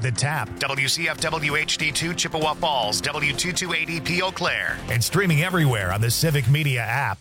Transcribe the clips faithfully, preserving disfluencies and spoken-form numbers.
The Tap, W C F W H D two Chippewa Falls, W two two eight E P Eau Claire, and streaming everywhere on the Civic Media app.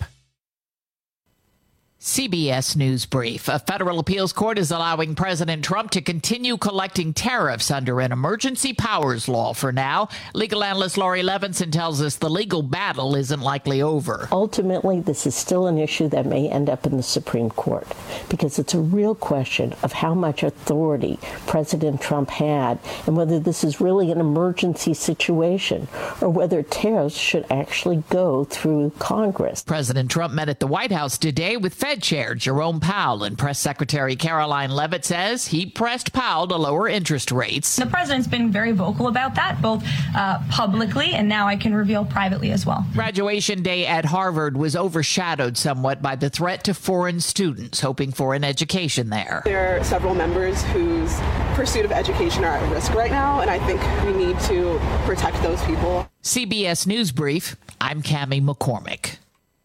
C B S News Brief. A federal appeals court is allowing President Trump to continue collecting tariffs under an emergency powers law for now. Legal analyst Laurie Levinson tells us the legal battle isn't likely over. Ultimately, this is still an issue that may end up in the Supreme Court because it's a real question of how much authority President Trump had and whether this is really an emergency situation or whether tariffs should actually go through Congress. President Trump met at the White House today with Fed Chair Jerome Powell, and Press Secretary Caroline Leavitt says he pressed Powell to lower interest rates. The president's been very vocal about that, both uh, publicly and now I can reveal privately as well. Graduation day at Harvard was overshadowed somewhat by the threat to foreign students hoping for an education there. There are several members whose pursuit of education are at risk right now, and I think we need to protect those people. C B S News Brief, I'm Cammie McCormick.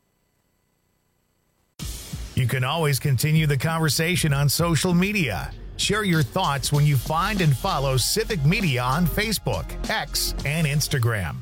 You can always continue the conversation on social media. Share your thoughts when you find and follow Civic Media on Facebook, X, and Instagram.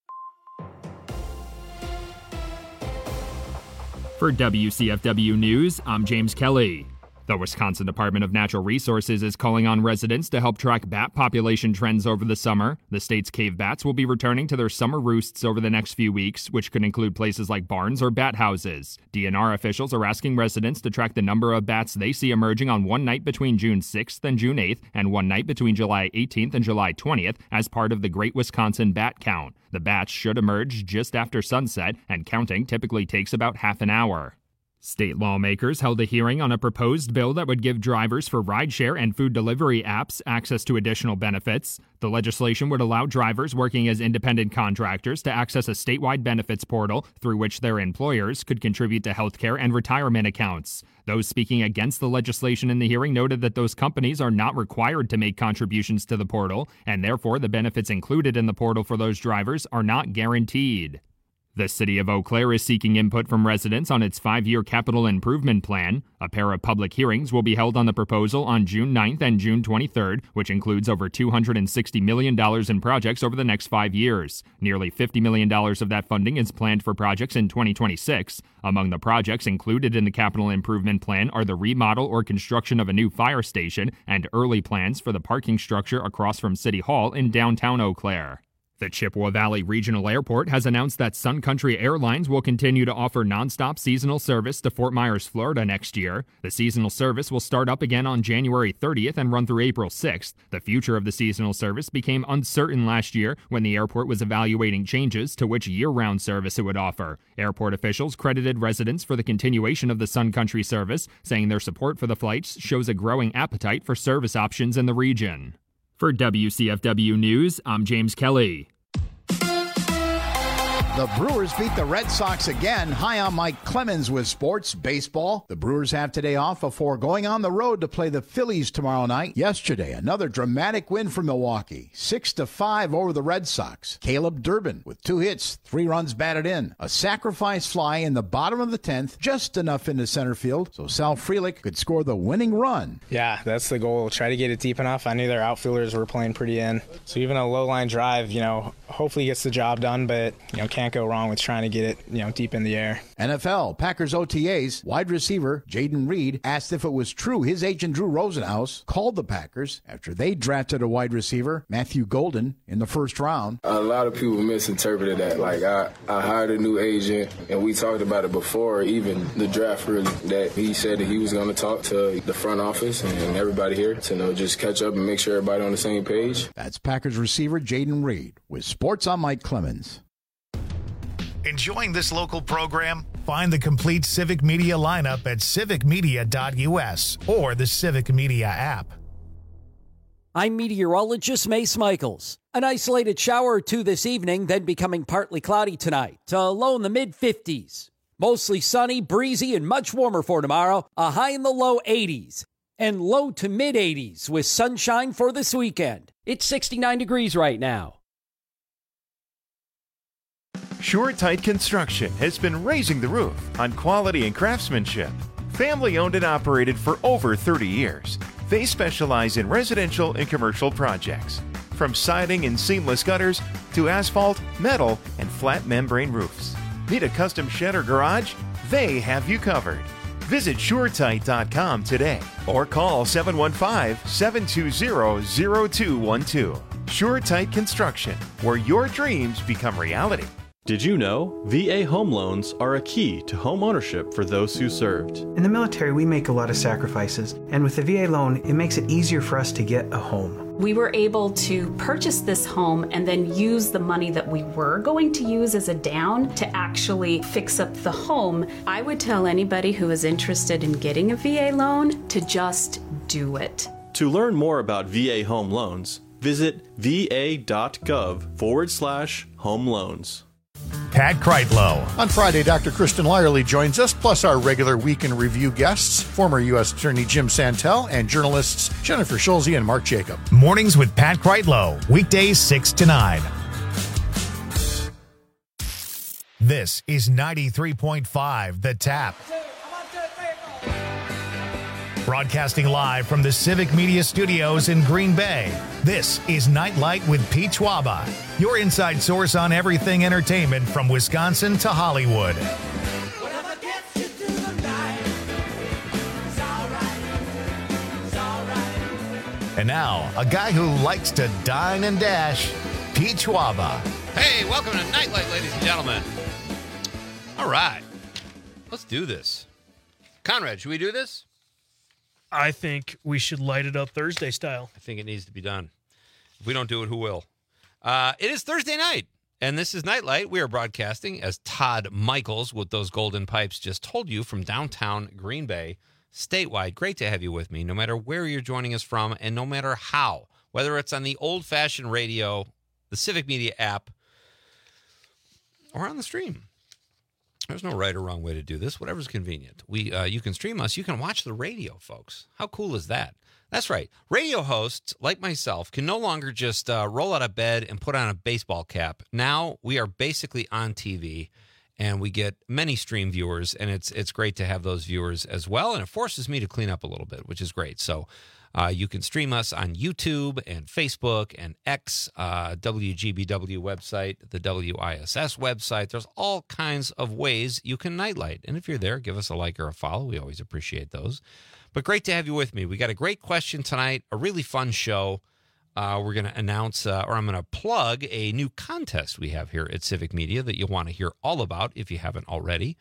For W C F W News, I'm James Kelly. The Wisconsin Department of Natural Resources is calling on residents to help track bat population trends over the summer. The state's cave bats will be returning to their summer roosts over the next few weeks, which could include places like barns or bat houses. D N R officials are asking residents to track the number of bats they see emerging on one night between June sixth and June eighth and one night between July eighteenth and July twentieth as part of the Great Wisconsin Bat Count. The bats should emerge just after sunset, and counting typically takes about half an hour. State lawmakers held a hearing on a proposed bill that would give drivers for rideshare and food delivery apps access to additional benefits. The legislation would allow drivers working as independent contractors to access a statewide benefits portal through which their employers could contribute to healthcare and retirement accounts. Those speaking against the legislation in the hearing noted that those companies are not required to make contributions to the portal, and therefore the benefits included in the portal for those drivers are not guaranteed. The city of Eau Claire is seeking input from residents on its five-year capital improvement plan. A pair of public hearings will be held on the proposal on June ninth and June twenty-third, which includes over two hundred sixty million dollars in projects over the next five years. Nearly fifty million dollars of that funding is planned for projects in twenty twenty-six. Among the projects included in the capital improvement plan are the remodel or construction of a new fire station and early plans for the parking structure across from City Hall in downtown Eau Claire. The Chippewa Valley Regional Airport has announced that Sun Country Airlines will continue to offer nonstop seasonal service to Fort Myers, Florida next year. The seasonal service will start up again on January thirtieth and run through April sixth. The future of the seasonal service became uncertain last year when the airport was evaluating changes to which year-round service it would offer. Airport officials credited residents for the continuation of the Sun Country service, saying their support for the flights shows a growing appetite for service options in the region. For W C F W News, I'm James Kelly. The Brewers beat the Red Sox again. Hi, I'm Mike Clemens with Sports Baseball. The Brewers have today off before going on the road to play the Phillies tomorrow night. Yesterday, another dramatic win for Milwaukee, six to five over the Red Sox. Caleb Durbin with two hits, three runs batted in. A sacrifice fly in the bottom of the tenth, just enough into center field, so Sal Frelick could score the winning run. Yeah, that's the goal. Try to get it deep enough. I knew their outfielders were playing pretty in. So even a low-line drive, you know, hopefully gets the job done, but, you know, can't go wrong with trying to get it, you know, deep in the air. N F L, Packers O T As, wide receiver Jaden Reed asked if it was true his agent Drew Rosenhaus called the Packers after they drafted a wide receiver, Matthew Golden, in the first round. A lot of people misinterpreted that. Like, I, I hired a new agent, and we talked about it before, even the draft, really, that he said that he was going to talk to the front office and everybody here to, you know, just catch up and make sure everybody on the same page. That's Packers receiver Jaden Reed. With Sports, I'm Mike Clemens. Enjoying this local program? Find the complete Civic Media lineup at civic media dot u s or the Civic Media app. I'm meteorologist Mace Michaels. An isolated shower or two this evening, then becoming partly cloudy tonight. A low in the mid-fifties. Mostly sunny, breezy, and much warmer for tomorrow. A high in the low eighties. And low to mid-eighties with sunshine for this weekend. It's sixty-nine degrees right now. SureTight Construction has been raising the roof on quality and craftsmanship. Family owned and operated for over thirty years. They specialize in residential and commercial projects, from siding and seamless gutters to asphalt, metal, and flat membrane roofs. Need a custom shed or garage? They have you covered. Visit SureTight dot com today or call seven one five, seven two zero, zero two one two. SureTight Construction, where your dreams become reality. Did you know V A home loans are a key to home ownership for those who served? In the military, we make a lot of sacrifices, and with the V A loan, it makes it easier for us to get a home. We were able to purchase this home and then use the money that we were going to use as a down to actually fix up the home. I would tell anybody who is interested in getting a V A loan to just do it. To learn more about V A home loans, visit va.gov forward slash home loans. Pat Kreitlow. On Friday, Doctor Kristen Lyerly joins us, plus our regular Week in Review guests, former U S Attorney Jim Santel and journalists Jennifer Schulze and Mark Jacob. Mornings with Pat Kreitlow, weekdays six to nine. This is ninety-three point five The Tap. Broadcasting live from the Civic Media Studios in Green Bay, this is Nightlight with Pete Schwaba, your inside source on everything entertainment from Wisconsin to Hollywood. And now, a guy who likes to dine and dash, Pete Schwaba. Hey, welcome to Nightlight, ladies and gentlemen. All right, let's do this. Conrad, should we do this? I think we should light it up Thursday style. I think it needs to be done. If we don't do it, who will? Uh, it is Thursday night, and this is Nightlight. We are broadcasting, as Todd Michaels with those golden pipes just told you, from downtown Green Bay, statewide. Great to have you with me, no matter where you're joining us from and no matter how, whether it's on the old-fashioned radio, the Civic Media app, or on the stream. There's no right or wrong way to do this. Whatever's convenient. We, uh, you can stream us. You can watch the radio, folks. How cool is that? That's right. Radio hosts, like myself, can no longer just uh, roll out of bed and put on a baseball cap. Now we are basically on T V, and we get many stream viewers, and it's it's great to have those viewers as well, and it forces me to clean up a little bit, which is great. So uh, you can stream us on YouTube and Facebook and X, uh, W G B W website, the W I S S website. There's all kinds of ways you can nightlight. And if you're there, give us a like or a follow. We always appreciate those. But great to have you with me. We got a great question tonight, a really fun show. Uh, we're going to announce, uh, or I'm going to plug a new contest we have here at Civic Media that you'll want to hear all about if you haven't already.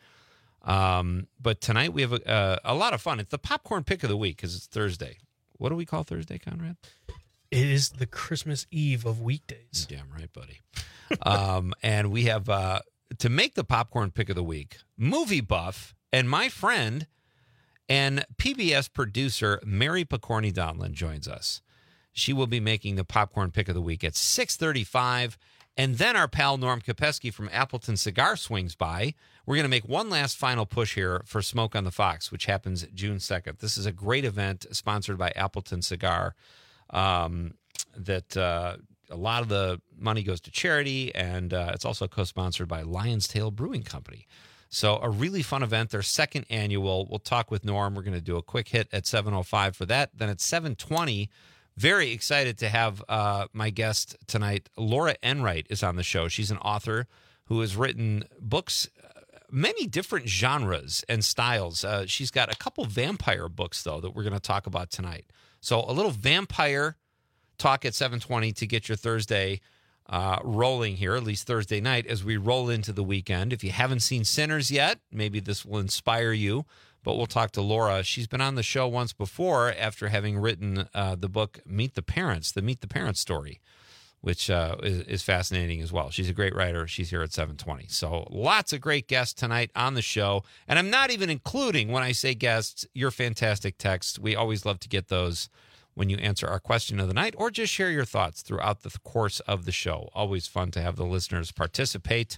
Um, but tonight we have a, uh, a lot of fun. It's the popcorn pick of the week because it's Thursday. What do we call Thursday, Conrad? It is the Christmas Eve of weekdays. Damn right, buddy. um, and we have, uh, to make the popcorn pick of the week, movie buff and my friend and P B S producer Mary Picorni Donlin joins us. She will be making the popcorn pick of the week at six thirty-five. And then our pal Norm Kopeski from Appleton Cigar swings by. We're going to make one last final push here for Smoke on the Fox, which happens June second. This is a great event sponsored by Appleton Cigar um, that uh, a lot of the money goes to charity, and uh, it's also co-sponsored by Lion's Tail Brewing Company. So a really fun event, their second annual. We'll talk with Norm. We're going to do a quick hit at seven oh five for that. Then at seven twenty, very excited to have uh, my guest tonight. Laura Enright is on the show. She's an author who has written books, uh, many different genres and styles. Uh, she's got a couple vampire books, though, that we're going to talk about tonight. So a little vampire talk at seven twenty to get your Thursday uh, rolling here, at least Thursday night, as we roll into the weekend. If you haven't seen Sinners yet, maybe this will inspire you. But we'll talk to Laura. She's been on the show once before after having written uh, the book Meet the Parents, the Meet the Parents story, which uh, is, is fascinating as well. She's a great writer. She's here at seven twenty. So lots of great guests tonight on the show. And I'm not even including, when I say guests, your fantastic texts. We always love to get those when you answer our question of the night, or just share your thoughts throughout the course of the show. Always fun to have the listeners participate.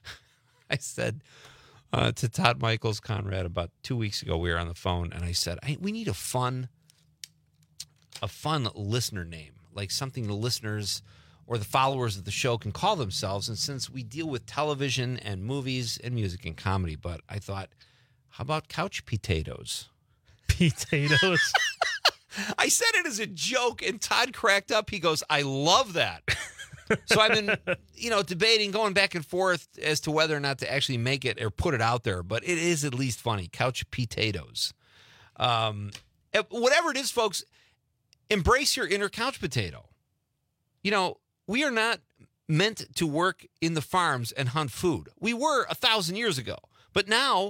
I said... Uh, to Todd Michaels, Conrad, about two weeks ago, we were on the phone, and I said, I, we need a fun, a fun listener name, like something the listeners or the followers of the show can call themselves. And since we deal with television and movies and music and comedy, but I thought, how about Couch Potatoes? Potatoes. I said it as a joke, and Todd cracked up. He goes, I love that. So I've been, you know, debating, going back and forth as to whether or not to actually make it or put it out there, but it is at least funny. Couch potatoes. Um, whatever it is, folks, embrace your inner couch potato. You know, we are not meant to work in the farms and hunt food. We were a thousand years ago. But now,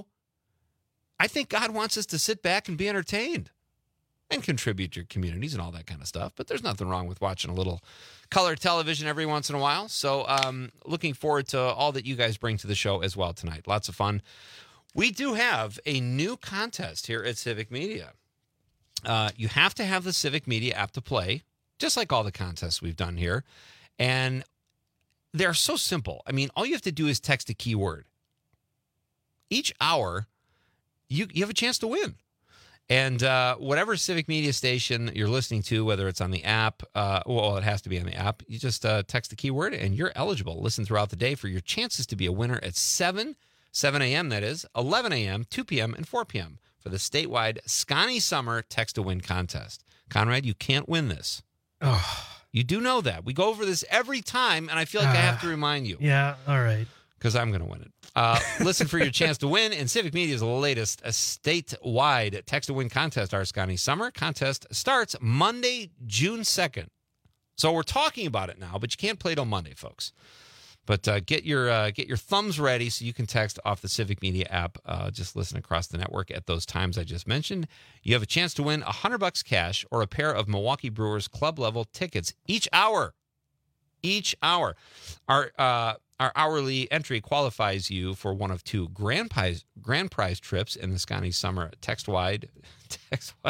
I think God wants us to sit back and be entertained and contribute to your communities and all that kind of stuff. But there's nothing wrong with watching a little color television every once in a while. So um, looking forward to all that you guys bring to the show as well tonight. Lots of fun. We do have a new contest here at Civic Media. Uh, you have to have the Civic Media app to play, just like all the contests we've done here. And they're so simple. I mean, all you have to do is text a keyword. Each hour, you, you have a chance to win. And uh, whatever Civic Media station you're listening to, whether it's on the app, uh, well, it has to be on the app, you just uh, text the keyword and you're eligible. Listen throughout the day for your chances to be a winner at seven, seven a.m., that is, eleven a.m., two p.m., and four p.m. for the statewide Scotty Summer Text-to-Win contest. Conrad, you can't win this. Oh. You do know that. We go over this every time, and I feel like uh, I have to remind you. Yeah, all right. Because I'm going to win it. Uh, listen for your chance to win in Civic Media's latest uh, statewide text-to-win contest, our Scotty Summer contest starts Monday, June second. So we're talking about it now, but you can't play till Monday, folks. But uh, get your uh, get your thumbs ready so you can text off the Civic Media app. Uh, just listen across the network at those times I just mentioned. You have a chance to win one hundred bucks cash or a pair of Milwaukee Brewers club-level tickets each hour. Each hour. Our uh, our hourly entry qualifies you for one of two grand prize, grand prize trips in the Scotty Summer text-wide. Text-wide.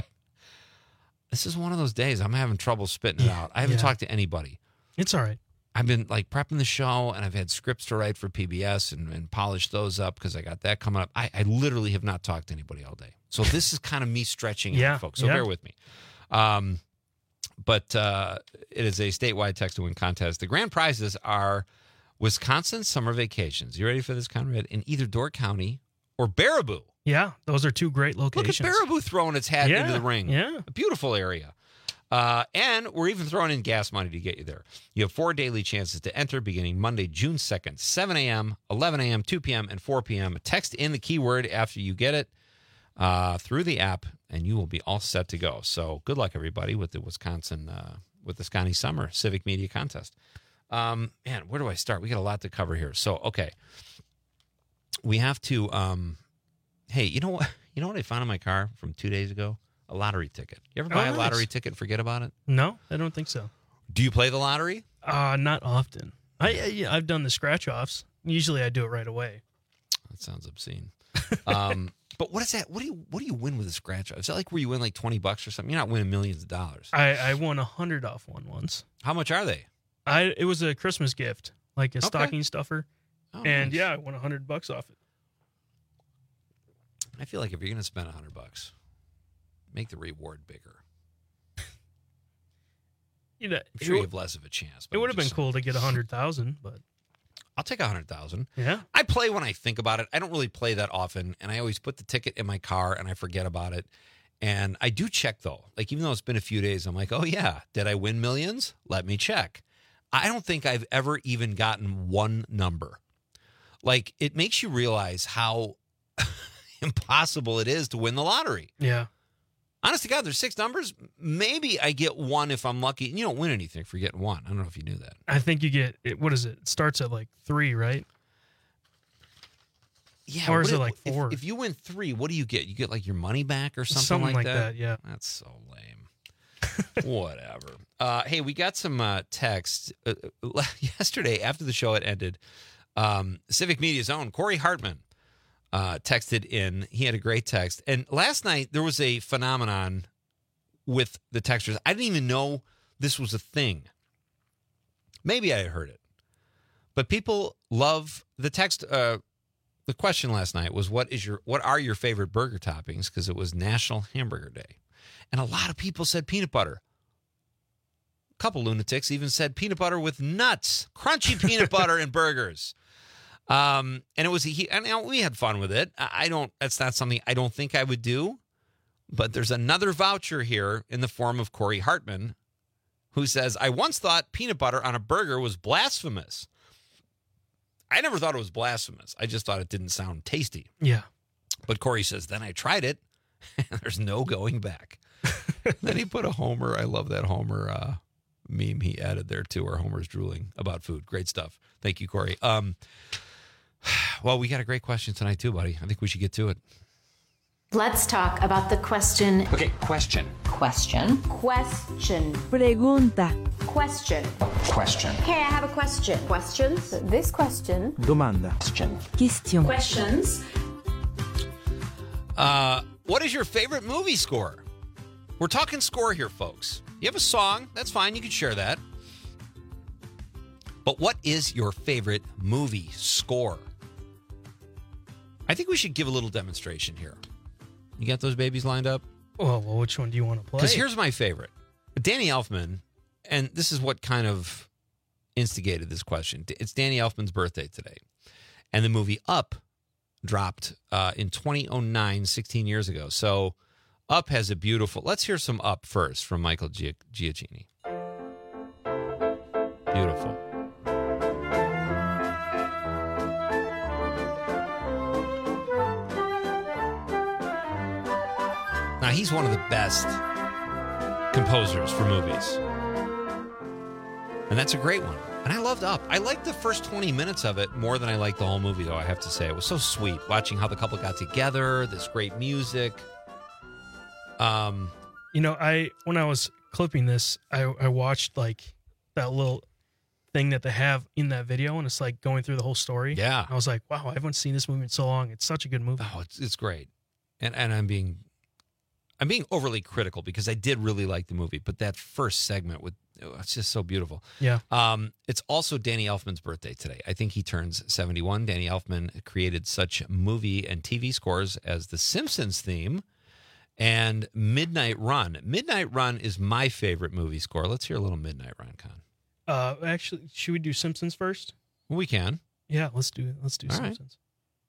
This is one of those days I'm having trouble spitting it out. I haven't yeah. talked to anybody. It's all right. I've been like prepping the show, and I've had scripts to write for P B S and, and polish those up because I got that coming up. I, I literally have not talked to anybody all day. So this is kind of me stretching yeah, out, folks. So yeah. bear with me. Um, but uh, it is a statewide text-to-win contest. The grand prizes are Wisconsin summer vacations. You ready for this, Conrad? In either Door County or Baraboo. Yeah, those are two great locations. Look at Baraboo throwing its hat yeah, into the ring. Yeah. A beautiful area. Uh, and we're even throwing in gas money to get you there. You have four daily chances to enter beginning Monday, June second, seven a.m., eleven a.m., two p.m., and four p.m. Text in the keyword after you get it uh, through the app, and you will be all set to go. So good luck, everybody, with the Wisconsin, uh, with the Scotty Summer Civic Media Contest. Um, man, where do I start? We got a lot to cover here. So, okay. We have to, um, hey, you know what? You know what I found in my car from two days ago? A lottery ticket. You ever buy oh, a nice. lottery ticket and forget about it? No, I don't think so. Do you play the lottery? Uh, not often. I, I yeah, I've done the scratch offs. Usually I do it right away. That sounds obscene. um, but what is that? What do you what do you win with a scratch off? Is that like where you win like twenty bucks or something? You're not winning millions of dollars. I, I won a hundred off one once. How much are they? I it was a Christmas gift, like a Okay. stocking stuffer. Oh, and nice. yeah, I won a hundred bucks off it. I feel like if you're going to spend a hundred bucks, make the reward bigger. You know, I'm sure it, you have less of a chance. it would have been cool to get a hundred thousand, but I'll take a hundred thousand. Yeah, I play when I think about it. I don't really play that often, and I always put the ticket in my car and I forget about it. And I do check though. Like even though it's been a few days, I'm like, oh yeah, did I win millions? Let me check. I don't think I've ever even gotten one number. Like it makes you realize how impossible it is to win the lottery. yeah. Honest to God, there's six numbers. Maybe I get one if I'm lucky. You don't win anything for getting one. I don't know if you knew that. I think you get it. What is it? It starts at like three, right? Yeah. Or what is it if- like if- four? If, you win three, what do you get? You get like your money back or something, Something like, like that, yeah. That's so lame. Whatever. Uh, hey, we got some uh, texts. Uh, yesterday, after the show had ended, um, Civic Media's own Corey Hartman uh, texted in. He had a great text. And last night, there was a phenomenon with the texters. I didn't even know this was a thing. Maybe I had heard it. But people love the text. Uh, the question last night was, what is your what are your favorite burger toppings? Because it was National Hamburger Day. And a lot of people said peanut butter. A couple lunatics even said peanut butter with nuts, crunchy peanut butter in burgers. Um, and it was, he, and you know, we had fun with it. I I don't, that's not something I don't think I would do. But there's another voucher here in the form of Corey Hartman, who says, I once thought peanut butter on a burger was blasphemous. I never thought it was blasphemous. I just thought it didn't sound tasty. Yeah. But Corey says, then I tried it, and there's no going back. Then he put a Homer. I love that Homer uh, meme he added there, too, where Homer's drooling about food. Great stuff. Thank you, Corey. Um, well, we got a great question tonight, too, buddy. I think we should get to it. Let's talk about the question. Okay, question. Question. Question. Pregunta. Question. Question. Okay, I have a question. Questions? This question. Domanda. Question. Question. Questions. Uh, what is your favorite movie score? We're talking score here, folks. You have a song, that's fine. You can share that. But what is your favorite movie score? I think we should give a little demonstration here. You got those babies lined up? Oh, well, which one do you want to play? Because here's my favorite. Danny Elfman, and this is what kind of instigated this question. It's Danny Elfman's birthday today. And the movie Up dropped uh, in twenty oh nine, sixteen years ago. So Up has a beautiful... Let's hear some Up first from Michael Gia- Giacchini. Beautiful. Now, he's one of the best composers for movies. And that's a great one. And I loved Up. I liked the first twenty minutes of it more than I liked the whole movie, though, I have to say. It was so sweet, watching how the couple got together, this great music. Um, You know, I when I was clipping this, I, I watched, like, that little thing that they have in that video, and it's, like, going through the whole story. Yeah. I was like, wow, I haven't seen this movie in so long. It's such a good movie. Oh, it's, it's great. And and I'm being... I'm being overly critical because I did really like the movie, but that first segment with oh, it's just so beautiful. Yeah. Um, it's also Danny Elfman's birthday today. I think he turns seventy-one. Danny Elfman created such movie and T V scores as The Simpsons theme and Midnight Run. Midnight Run is my favorite movie score. Let's hear a little Midnight Run, Con. Uh, actually, should we do Simpsons first? Well, we can. Yeah, let's do let's do All Simpsons.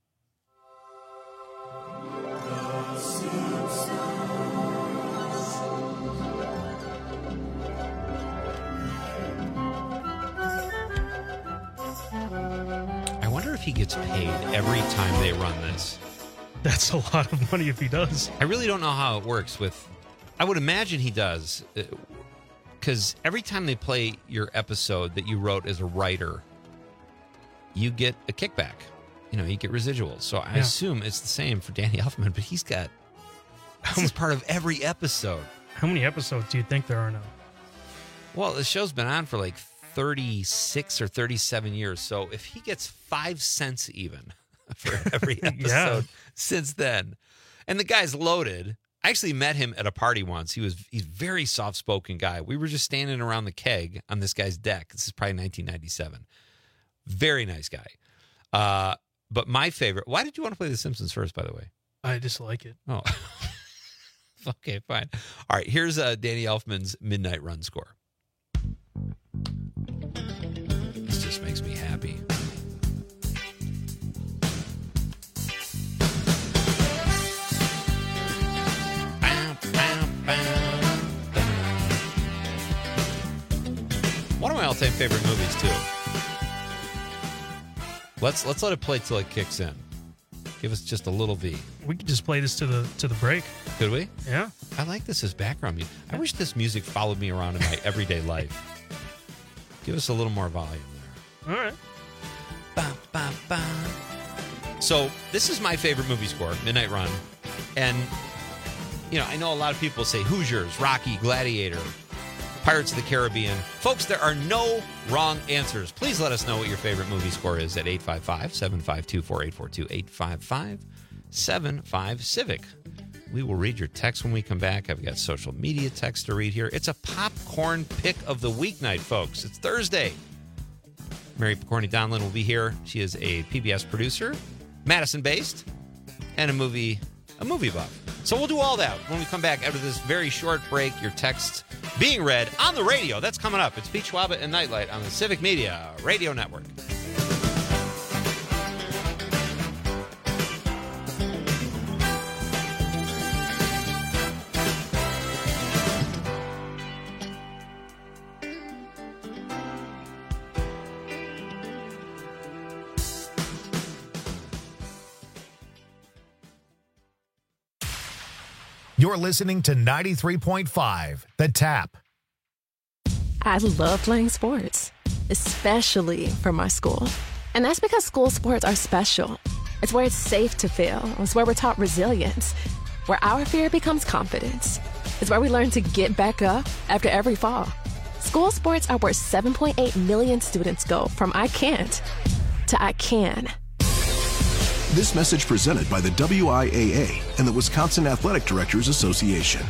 I wonder if he gets paid every time they run this. That's a lot of money if he does. I really don't know how it works with... I would imagine he does. Because every time they play your episode that you wrote as a writer, you get a kickback. You know, you get residuals. So I Yeah. assume it's the same for Danny Elfman, but he's got... This is part of every episode. How many episodes do you think there are now? Well, the show's been on for like thirty-six or thirty-seven years. So if he gets five cents even for every episode Yeah. since then, and the guy's loaded. I actually met him at a party once. He was he's a very soft-spoken guy. We were just standing around the keg on this guy's deck. This is probably nineteen ninety-seven. Very nice guy. Uh, but my favorite... Why did you want to play The Simpsons first, by the way? I just like it. Oh. Okay, fine. All right, here's uh, Danny Elfman's Midnight Run score. This just makes me happy. One of my all-time favorite movies, too. Let's let's let it play till it kicks in. Give us just a little V. We could just play this to the to the break. Could we? Yeah. I like this as background music. I wish this music followed me around in my everyday life. Give us a little more volume there. All right. Ba, ba, ba. So this is my favorite movie score, Midnight Run. And, you know, I know a lot of people say Hoosiers, Rocky, Gladiator, Pirates of the Caribbean. Folks, there are no wrong answers. Please let us know what your favorite movie score is at eight five five, seven five two, four eight four two, eight five five, seven five, Civic. We will read your text when we come back. I've got social media text to read here. It's a popcorn pick of the weeknight, folks. It's Thursday. Mary Picorni Donlin will be here. She is a P B S producer, Madison-based, and a movie a movie buff. So we'll do all that when we come back after this very short break. Your texts being read on the radio. That's coming up. It's Pete Schwaba and Nightlight on the Civic Media Radio Network. You're listening to ninety-three point five, The Tap. I love playing sports, especially for my school. And that's because school sports are special. It's where it's safe to fail. It's where we're taught resilience, where our fear becomes confidence. It's where we learn to get back up after every fall. School sports are where seven point eight million students go from I can't to I can. This message presented by the W I A A and the Wisconsin Athletic Directors Association.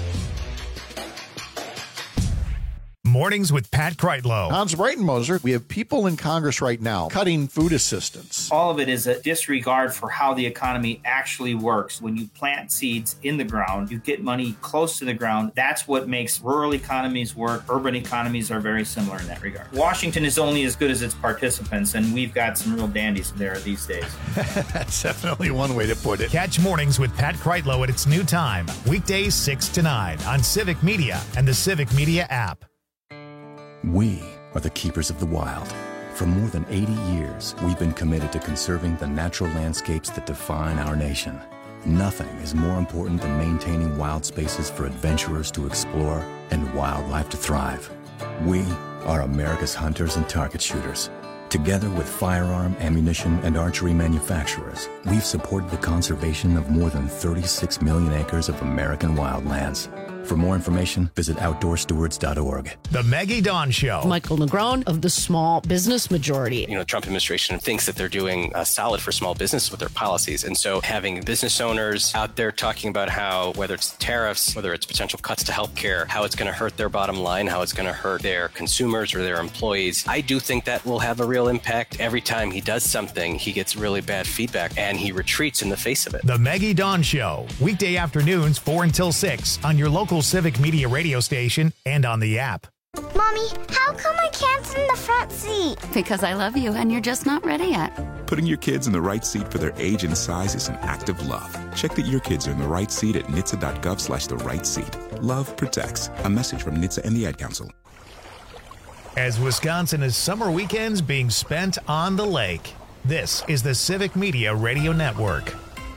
Mornings with Pat Kreitlow. Hans Breitenmoser, we have people in Congress right now cutting food assistance. All of it is a disregard for how the economy actually works. When you plant seeds in the ground, you get money close to the ground. That's what makes rural economies work. Urban economies are very similar in that regard. Washington is only as good as its participants, and we've got some real dandies there these days. That's definitely one way to put it. Catch Mornings with Pat Kreitlow at its new time, weekdays six to nine on Civic Media and the Civic Media app. We are the keepers of the wild. For more than eighty years, we've been committed to conserving the natural landscapes that define our nation. Nothing is more important than maintaining wild spaces for adventurers to explore and wildlife to thrive. We are America's hunters and target shooters. Together with firearm, ammunition, and archery manufacturers, we've supported the conservation of more than thirty-six million acres of American wildlands. For more information, visit outdoor stewards dot org. The Maggie Dawn Show. Michael Negron of the Small Business Majority. You know, the Trump administration thinks that they're doing uh, solid for small business with their policies. And so having business owners out there talking about how, whether it's tariffs, whether it's potential cuts to healthcare, how it's going to hurt their bottom line, how it's going to hurt their consumers or their employees, I do think that will have a real impact. Every time he does something, he gets really bad feedback and he retreats in the face of it. The Maggie Dawn Show, weekday afternoons four until six on your local Civic Media radio station and on the app. Mommy, how come I can't sit in the front seat? Because I love you and you're just not ready yet. Putting your kids in the right seat for their age and size is an act of love. Check that your kids are in the right seat at N H T S A dot gov slash the right seat. Love protects. A message from N H T S A and the Ad Council. As Wisconsin is summer weekends being spent on the lake, this is the Civic Media Radio Network.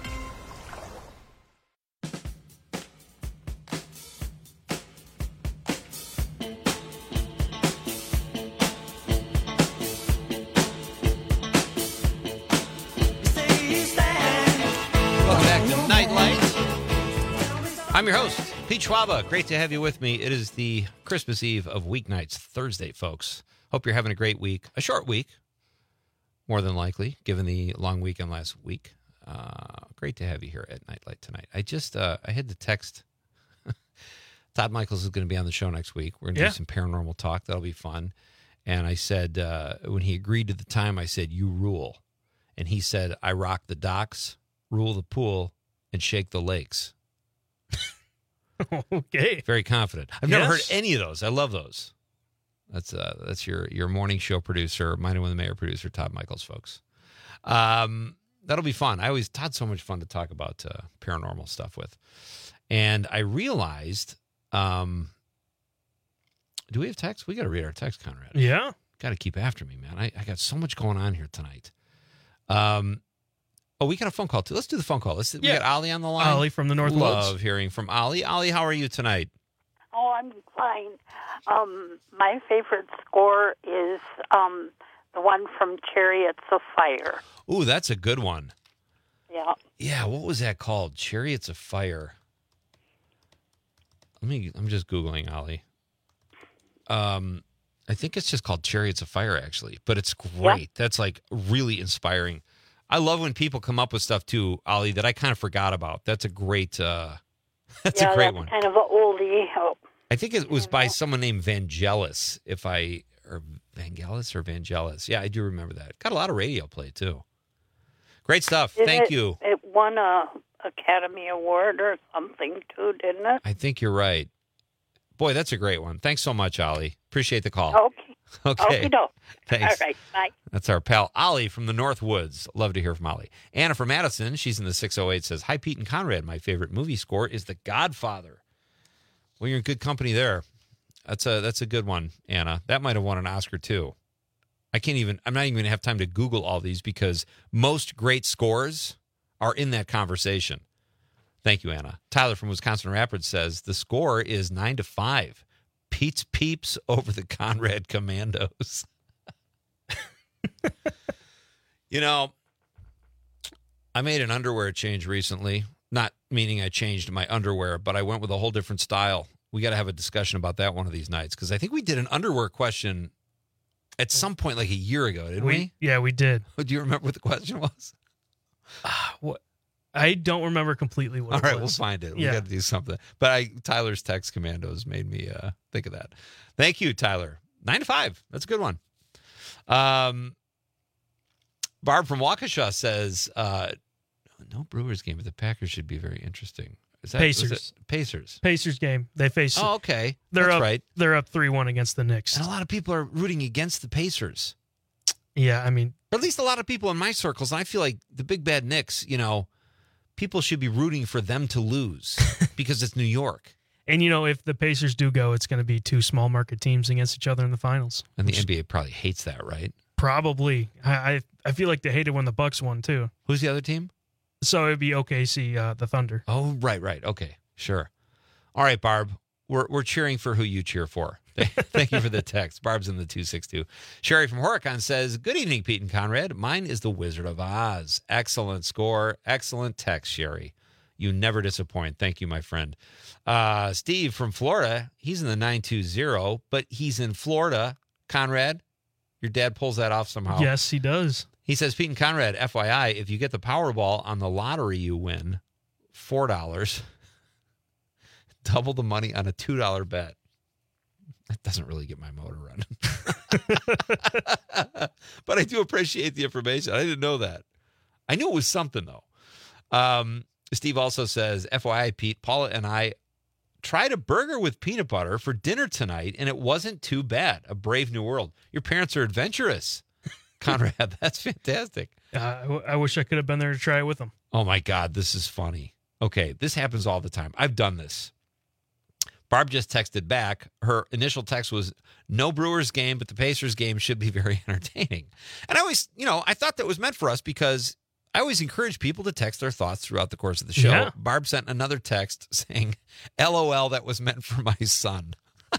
I'm your host, Pete Schwaba. Great to have you with me. It is the Christmas Eve of weeknights, Thursday, folks. Hope you're having a great week. A short week, more than likely, given the long weekend last week. Uh, great to have you here at Nightlight tonight. I just, uh, I had to text. Todd Michaels is going to be on the show next week. We're going to yeah. do some paranormal talk. That'll be fun. And I said, uh, when he agreed to the time, I said, you rule. And he said, I rock the docks, rule the pool, and shake the lakes. Okay. Very confident. I've yes. never heard any of those. I love those. That's uh, that's your your morning show producer, Minding with the Mayor producer, Todd Michaels, folks. Um, that'll be fun. I always Todd's so much fun to talk about uh, paranormal stuff with. And I realized, um, do we have text? We got to read our text, Conrad. Yeah. Got to keep after me, man. I, I got so much going on here tonight. Um. Oh, we got a phone call, too. Let's do the phone call. Let's, yeah. We got Ollie on the line. Ollie from the North Woods. Love hearing from Ollie. Ollie, how are you tonight? Oh, I'm fine. Um, my favorite score is um, the one from Chariots of Fire. Ooh, that's a good one. Yeah. Yeah, what was that called? Chariots of Fire. Let me, I'm just Googling, Ollie. Um, I think it's just called Chariots of Fire, actually. But it's great. Yeah. That's, like, really inspiring. I love when people come up with stuff too, Ollie, that I kind of forgot about. That's a great, uh, that's yeah, a great that's one. Kind of an oldie. Oh. I think it was by someone named Vangelis, if I, or Vangelis or Vangelis. Yeah, I do remember that. Got a lot of radio play too. Great stuff. Did Thank it, you. It won a Academy Award or something too, didn't it? I think you're right. Boy, that's a great one. Thanks so much, Ollie. Appreciate the call. Okay. Okay. Okey-doke. Thanks. All right. Bye. That's our pal, Ollie from the North Woods. Love to hear from Ollie. Anna from Madison, she's in the six oh eight, says, hi, Pete and Conrad. My favorite movie score is The Godfather. Well, you're in good company there. That's a that's a good one, Anna. That might have won an Oscar, too. I can't even, I'm not even going to have time to Google all these because most great scores are in that conversation. Thank you, Anna. Tyler from Wisconsin Rapids says the score is nine to five. Pete's Peeps over the Conrad Commandos. You know, I made an underwear change recently. Not meaning I changed my underwear, but I went with a whole different style. We got to have a discussion about that one of these nights because I think we did an underwear question at some point like a year ago, didn't we? we? Yeah, we did. Do you remember what the question was? Uh, what? I don't remember completely what All it right, was. we'll find it. We Yeah. got to do something. But I Tyler's text commandos made me uh, think of that. Thank you, Tyler. Nine to five. That's a good one. Um, Barb from Waukesha says, uh, no Brewers game, but the Packers should be very interesting. Is that, Pacers. is it Pacers. Pacers game. They face. Oh, okay. They're That's up, right. They're up three one against the Knicks. And a lot of people are rooting against the Pacers. Yeah, I mean, Or at least a lot of people in my circles. And I feel like the big bad Knicks, you know, people should be rooting for them to lose because it's New York. and you know, if the Pacers do go, it's going to be two small market teams against each other in the finals. And the Which N B A probably hates that, right? Probably. I, I I feel like they hated when the Bucks won too. Who's the other team? So it'd be O K C, uh, the Thunder. Oh, right, right. Okay, sure. All right, Barb. We're we're cheering for who you cheer for. Thank you for the text. Barb's in the two six two. Sherry from Horicon says, good evening, Pete and Conrad. Mine is the Wizard of Oz. Excellent score. Excellent text, Sherry. You never disappoint. Thank you, my friend. Uh, Steve from Florida, he's in the nine two zero, but he's in Florida. Conrad, your dad pulls that off somehow. Yes, he does. He says, Pete and Conrad, F Y I, if you get the Powerball on the lottery, you win four dollars. Double the money on a two dollar bet. That doesn't really get my motor running. But I do appreciate the information. I didn't know that. I knew it was something, though. Um, Steve also says, F Y I, Pete, Paula and I tried a burger with peanut butter for dinner tonight, and it wasn't too bad. A brave new world. Your parents are adventurous. Conrad, that's fantastic. Uh, I, w- I wish I could have been there to try it with them. Oh, my God, this is funny. Okay, this happens all the time. I've done this. Barb just texted back. Her initial text was, no Brewers game, but the Pacers game should be very entertaining. And I always, you know, I thought that was meant for us because I always encourage people to text their thoughts throughout the course of the show. Yeah. Barb sent another text saying, L O L, that was meant for my son.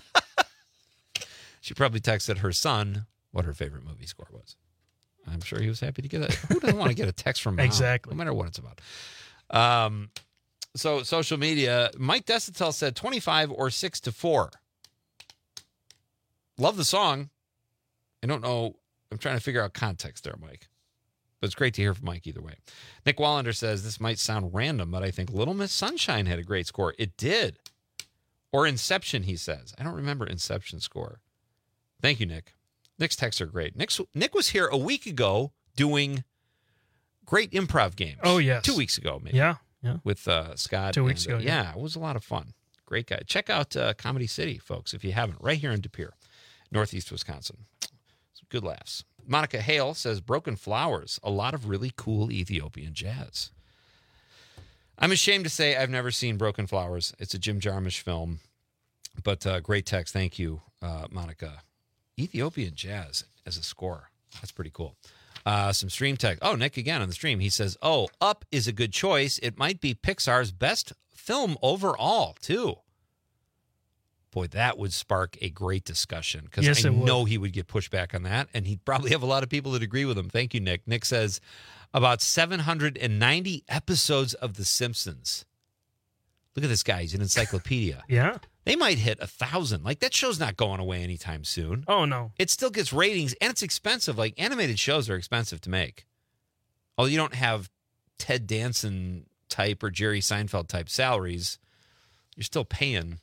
She probably texted her son what her favorite movie score was. I'm sure he was happy to get it. Who doesn't want to get a text from mom? Exactly. No matter what it's about. Um, so social media, Mike Desitel said twenty-five or six to four. Love the song. I don't know. I'm trying to figure out context there, Mike. But it's great to hear from Mike either way. Nick Wallander says, this might sound random, but I think Little Miss Sunshine had a great score. It did. Or Inception, he says. I don't remember Inception score. Thank you, Nick. Nick's texts are great. Nick's, Nick was here a week ago doing great improv games. Oh, yes. Two weeks ago, maybe. Yeah, yeah. With uh, Scott. Two weeks and, uh, ago, yeah. yeah. It was a lot of fun. Great guy. Check out uh, Comedy City, folks, if you haven't. Right here in De Pere, Northeast Wisconsin. Some good laughs. Monica Hale says, Broken Flowers, a lot of really cool Ethiopian jazz. I'm ashamed to say I've never seen Broken Flowers. It's a Jim Jarmusch film, but uh, great text. Thank you, uh, Monica. Ethiopian jazz as a score. That's pretty cool. Uh, some stream text. Oh, Nick again on the stream. He says, oh, Up is a good choice. It might be Pixar's best film overall, too. Boy, that would spark a great discussion because Yes, I it would. know he would get pushback on that, and he'd probably have a lot of people that agree with him. Thank you, Nick. Nick says about seven hundred ninety episodes of The Simpsons. Look at this guy. He's an encyclopedia. Yeah. They might hit a thousand. Like, that show's not going away anytime soon. Oh, no. It still gets ratings, and it's expensive. Like, animated shows are expensive to make. Although you don't have Ted Danson type or Jerry Seinfeld type salaries, you're still paying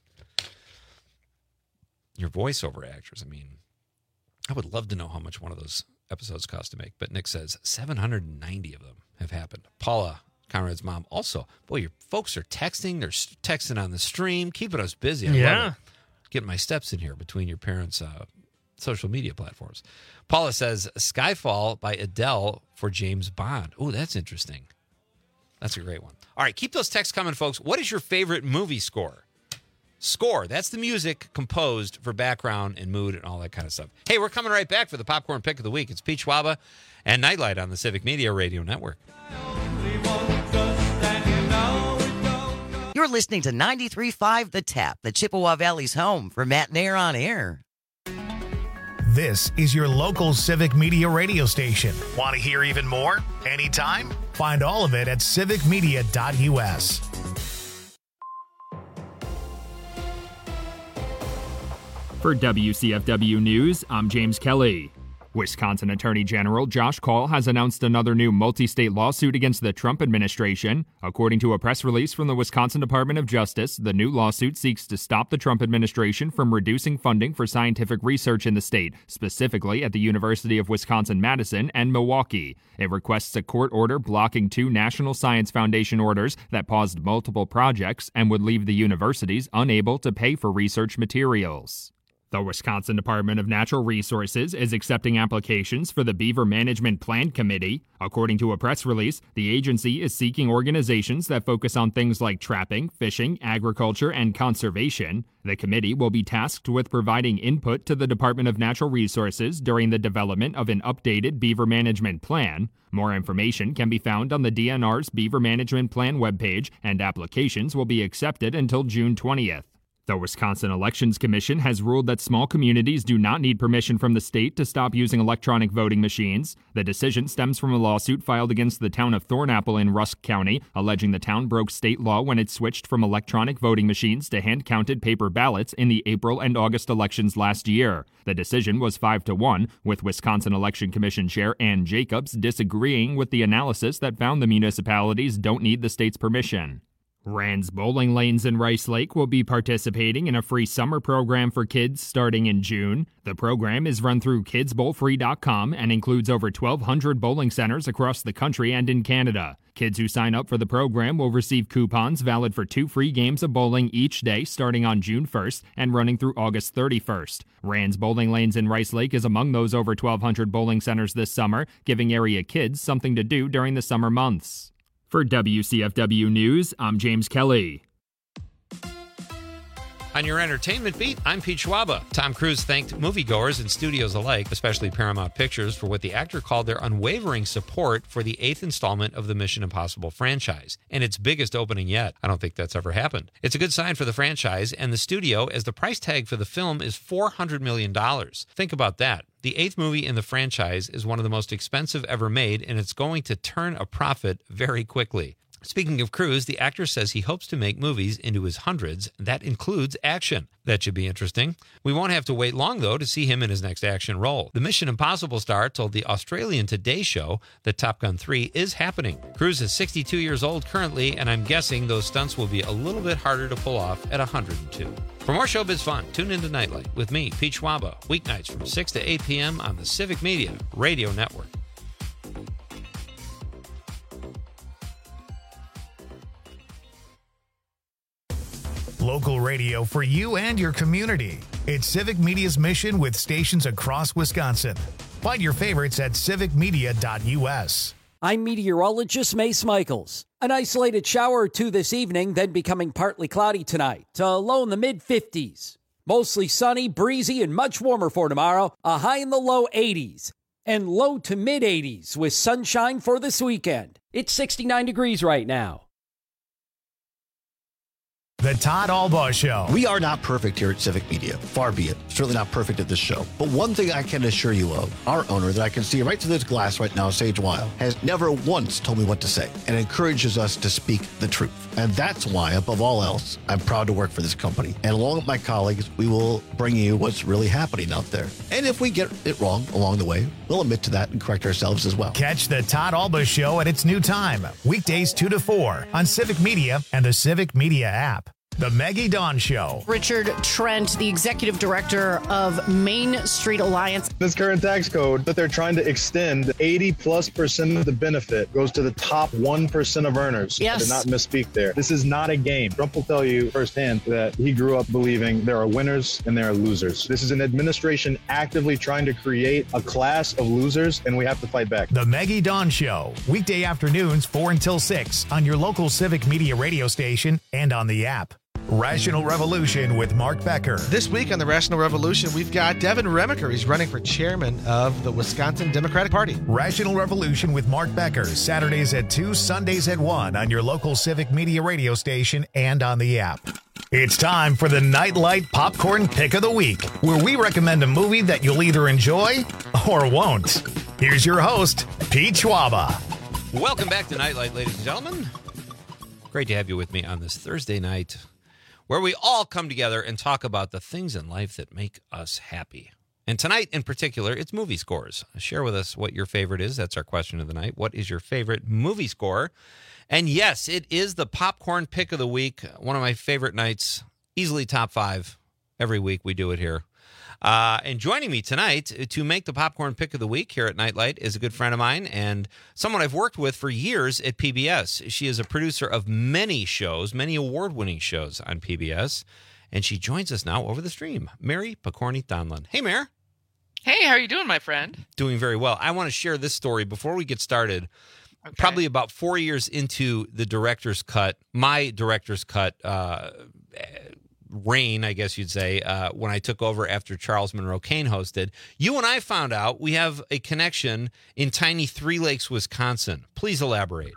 your voiceover actors. I mean, I would love to know how much one of those episodes cost to make. But Nick says seven hundred ninety of them have happened. Paula, Conrad's mom, also. Boy, your folks are texting. They're texting on the stream, keeping us busy. I Yeah. love it. Getting my steps in here between your parents' uh, social media platforms. Paula says Skyfall by Adele for James Bond. Oh, that's interesting. That's a great one. All right, keep those texts coming, folks. What is your favorite movie score? Score. That's the music composed for background and mood and all that kind of stuff. Hey, we're coming right back for the Popcorn Pick of the Week. It's Pete Schwaba and Nightlight on the Civic Media Radio Network. You're listening to ninety-three point five The Tap, the Chippewa Valley's home for Matt Nair on Air. This is your local Civic Media radio station. Want to hear even more? Anytime? Find all of it at civic media dot u s. For W C F W News, I'm James Kelly. Wisconsin Attorney General Josh Kaul has announced another new multi-state lawsuit against the Trump administration. According to a press release from the Wisconsin Department of Justice, the new lawsuit seeks to stop the Trump administration from reducing funding for scientific research in the state, specifically at the University of Wisconsin-Madison and Milwaukee. It requests a court order blocking two National Science Foundation orders that paused multiple projects and would leave the universities unable to pay for research materials. The Wisconsin Department of Natural Resources is accepting applications for the Beaver Management Plan Committee. According to a press release, the agency is seeking organizations that focus on things like trapping, fishing, agriculture, and conservation. The committee will be tasked with providing input to the Department of Natural Resources during the development of an updated Beaver Management Plan. More information can be found on the D N R's Beaver Management Plan webpage, and applications will be accepted until June twentieth. The Wisconsin Elections Commission has ruled that small communities do not need permission from the state to stop using electronic voting machines. The decision stems from a lawsuit filed against the town of Thornapple in Rusk County, alleging the town broke state law when it switched from electronic voting machines to hand-counted paper ballots in the April and August elections last year. The decision was five to one, with Wisconsin Election Commission Chair Ann Jacobs disagreeing with the analysis that found the municipalities don't need the state's permission. Rand's Bowling Lanes in Rice Lake will be participating in a free summer program for kids starting in June. The program is run through kids bowl free dot com and includes over twelve hundred bowling centers across the country and in Canada. Kids who sign up for the program will receive coupons valid for two free games of bowling each day starting on June first and running through August thirty-first. Rand's Bowling Lanes in Rice Lake is among those over twelve hundred bowling centers this summer, giving area kids something to do during the summer months. For W C F W News, I'm James Kelly. On your entertainment beat, I'm Pete Schwaba. Tom Cruise thanked moviegoers and studios alike, especially Paramount Pictures, for what the actor called their unwavering support for the eighth installment of the Mission Impossible franchise, and its biggest opening yet. I don't think that's ever happened. It's a good sign for the franchise and the studio, as the price tag for the film is four hundred million dollars. Think about that. The eighth movie in the franchise is one of the most expensive ever made, and it's going to turn a profit very quickly. Speaking of Cruise, the actor says he hopes to make movies into his hundreds. That includes action. That should be interesting. We won't have to wait long, though, to see him in his next action role. The Mission Impossible star told the Australian Today Show that Top Gun three is happening. Cruise is sixty-two years old currently, and I'm guessing those stunts will be a little bit harder to pull off at one hundred two. For more showbiz fun, tune into Nightlight with me, Pete Schwaba, weeknights from six to eight p.m. on the Civic Media Radio Network. Local radio for you and your community. It's Civic Media's mission with stations across Wisconsin. Find your favorites at civic media dot u s. I'm meteorologist Mace Michaels. An isolated shower or two this evening, then becoming partly cloudy tonight. A low in the mid fifties. Mostly sunny, breezy, and much warmer for tomorrow. A high in the low eighties. And low to mid eighties with sunshine for this weekend. It's sixty-nine degrees right now. The Todd Albaugh Show. We are not perfect here at Civic Media. Far be it. Certainly not perfect at this show. But one thing I can assure you of, our owner that I can see right through this glass right now, Sage Weil, has never once told me what to say and encourages us to speak the truth. And that's why, above all else, I'm proud to work for this company. And along with my colleagues, we will bring you what's really happening out there. And if we get it wrong along the way, we'll admit to that and correct ourselves as well. Catch the Todd Albaugh Show at its new time, weekdays two to four on Civic Media and the Civic Media app. The Maggie Dawn Show. Richard Trent, the executive director of Main Street Alliance. This current tax code that they're trying to extend, eighty plus percent of the benefit goes to the top one percent of earners. Yes. I did not misspeak there. This is not a game. Trump will tell you firsthand that he grew up believing there are winners and there are losers. This is an administration actively trying to create a class of losers, and we have to fight back. The Maggie Dawn Show, weekday afternoons four until six on your local Civic Media radio station and on the app. Rational Revolution with Mark Becker. This week on the Rational Revolution, we've got Devin Remaker. He's running for chairman of the Wisconsin Democratic Party. Rational Revolution with Mark Becker, Saturdays at two, Sundays at one on your local Civic Media radio station and on the app. It's time for the Nightlight Popcorn Pick of the Week, where we recommend a movie that you'll either enjoy or won't. Here's your host, Pete Schwaba. Welcome back to Nightlight, ladies and gentlemen. Great to have you with me on this Thursday night, where we all come together and talk about the things in life that make us happy. And tonight, in particular, it's movie scores. Share with us what your favorite is. That's our question of the night. What is your favorite movie score? And yes, it is the popcorn pick of the week. One of my favorite nights, easily top five. Every week we do it here. Uh, and joining me tonight to make the popcorn pick of the week here at Nightlight is a good friend of mine and someone I've worked with for years at P B S. She is a producer of many shows, many award-winning shows on P B S, and she joins us now over the stream. Mary Picorni Donlon. Hey, Mare. Hey, how are you doing, my friend? Doing very well. I want to share this story before we get started. Okay. Probably about four years into the director's cut, my director's cut uh reign, I guess you'd say, uh, when I took over after Charles Monroe Kane hosted, you and I found out we have a connection in tiny Three Lakes, Wisconsin. Please elaborate.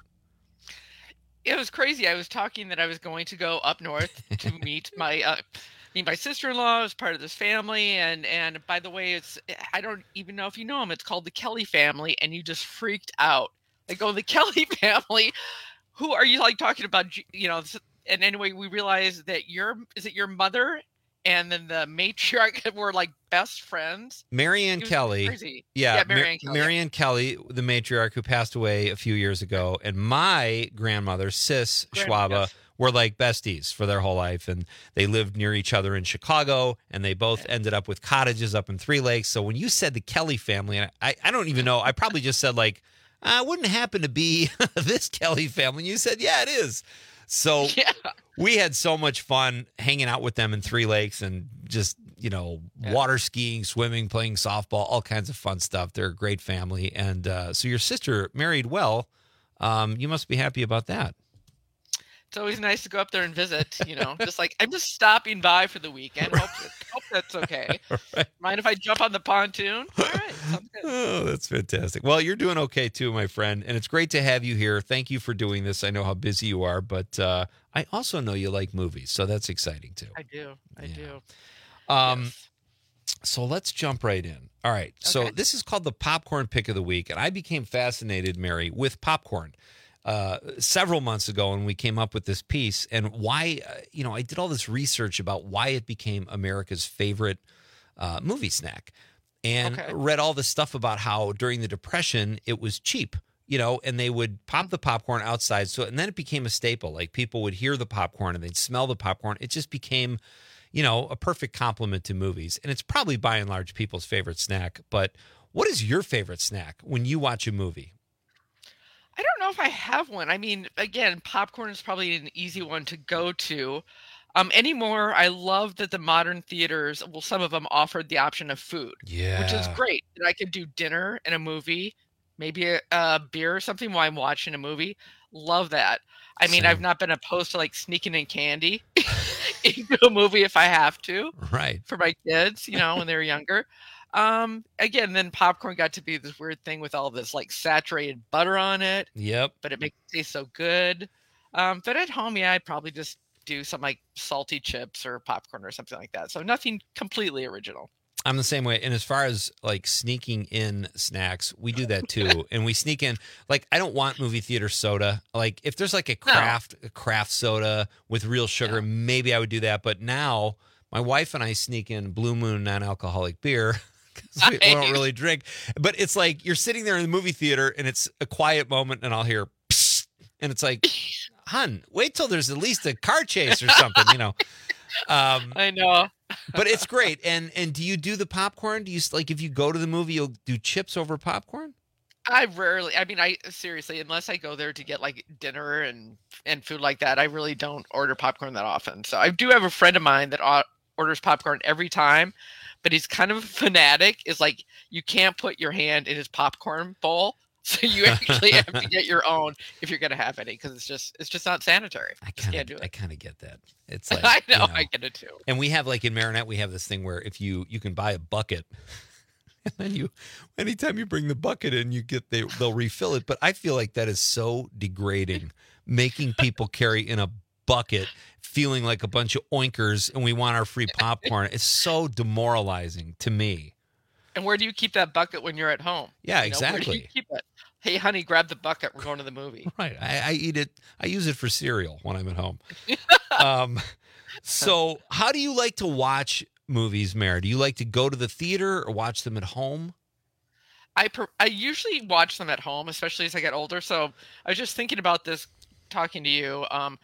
It was crazy. I was talking that I was going to go up north to meet my uh, meet my sister-in-law as part of this family. And, and by the way, it's I don't even know if you know them. It's called the Kelly family. And you just freaked out. I go, the Kelly family? Who are you like talking about? You know, and anyway, we realized that your is it your mother and then the matriarch were like best friends. Marianne Kelly. Crazy. Yeah, yeah Mar- Marianne Kelly. Marianne Kelly, the matriarch who passed away a few years ago, and my grandmother, Sis Grand- Schwaba, yes. were like besties for their whole life, and they lived near each other in Chicago, and they both ended up with cottages up in Three Lakes. So when you said the Kelly family, and I, I don't even know, I probably just said like, uh, wouldn't happen to be this Kelly family. And you said, yeah, it is. So yeah. we had so much fun hanging out with them in Three Lakes and just, you know, yeah. water skiing, swimming, playing softball, all kinds of fun stuff. They're a great family. And uh, so your sister married well. Um, you must be happy about that. It's always nice to go up there and visit, you know, just like I'm just stopping by for the weekend. Hope, hope that's okay. Right. Mind if I jump on the pontoon? All right. Sounds good. Oh, that's fantastic. Well, you're doing okay too, my friend. And it's great to have you here. Thank you for doing this. I know how busy you are, but uh, I also know you like movies. So that's exciting too. I do. I yeah. do. Um, yes. So let's jump right in. All right. So okay. this is called the popcorn pick of the week. And I became fascinated, Mary, with popcorn. Uh, several months ago when we came up with this piece and why, uh, you know, I did all this research about why it became America's favorite uh, movie snack and okay. read all this stuff about how during the Depression it was cheap, you know, and they would pop the popcorn outside. So, and then it became a staple. Like people would hear the popcorn and they'd smell the popcorn. It just became, you know, a perfect complement to movies. And it's probably by and large people's favorite snack. But what is your favorite snack when you watch a movie? I don't know if I have one. I mean, again, popcorn is probably an easy one to go to. Um, anymore, I love that the modern theaters, well, some of them offered the option of food, yeah. which is great. That I could do dinner and a movie, maybe a, a beer or something while I'm watching a movie. Love that. I mean, Same. I've not been opposed to like sneaking in candy into a movie if I have to. Right. For my kids, you know, when they were younger. Um, again, then popcorn got to be this weird thing with all this like saturated butter on it. Yep. But it makes it taste so good. Um, but at home, yeah, I'd probably just do some like salty chips or popcorn or something like that. So nothing completely original. I'm the same way. And as far as like sneaking in snacks, we do that too. And we sneak in, like, I don't want movie theater soda. Like if there's like a craft, no. a craft soda with real sugar, yeah. maybe I would do that. But now my wife and I sneak in Blue Moon non-alcoholic beer. We, we don't really drink, but it's like you're sitting there in the movie theater and it's a quiet moment and I'll hear psst, and it's like, hun, wait till there's at least a car chase or something, you know. Um, I know. But it's great. And and do you do the popcorn? Do you like if you go to the movie, you'll do chips over popcorn? I rarely, I mean, I seriously, unless I go there to get like dinner and, and food like that, I really don't order popcorn that often. So I do have a friend of mine that orders popcorn every time. But he's kind of a fanatic. Is like you can't put your hand in his popcorn bowl So you actually have to get your own if you're going to have any, because it's just it's just not sanitary. I Just can't kind do of it. I kind of get that. It's like I know, you know, I get it too. And we have like in Marinette, we have this thing where if you you can buy a bucket, and then you anytime you bring the bucket in, you get they they'll refill it. But I feel like that is so degrading, making people carry in a bucket, feeling like a bunch of oinkers, and we want our free popcorn. It's so demoralizing to me. And where do you keep that bucket when you're at home? Yeah, You know, where do exactly. you keep it? Hey, honey, grab the bucket. We're going to the movie. Right. I, I eat it. I use it for cereal when I'm at home. um, so how do you like to watch movies, Mary? Do you like to go to the theater or watch them at home? I per- I usually watch them at home, especially as I get older. So I was just thinking about this, talking to you. Um,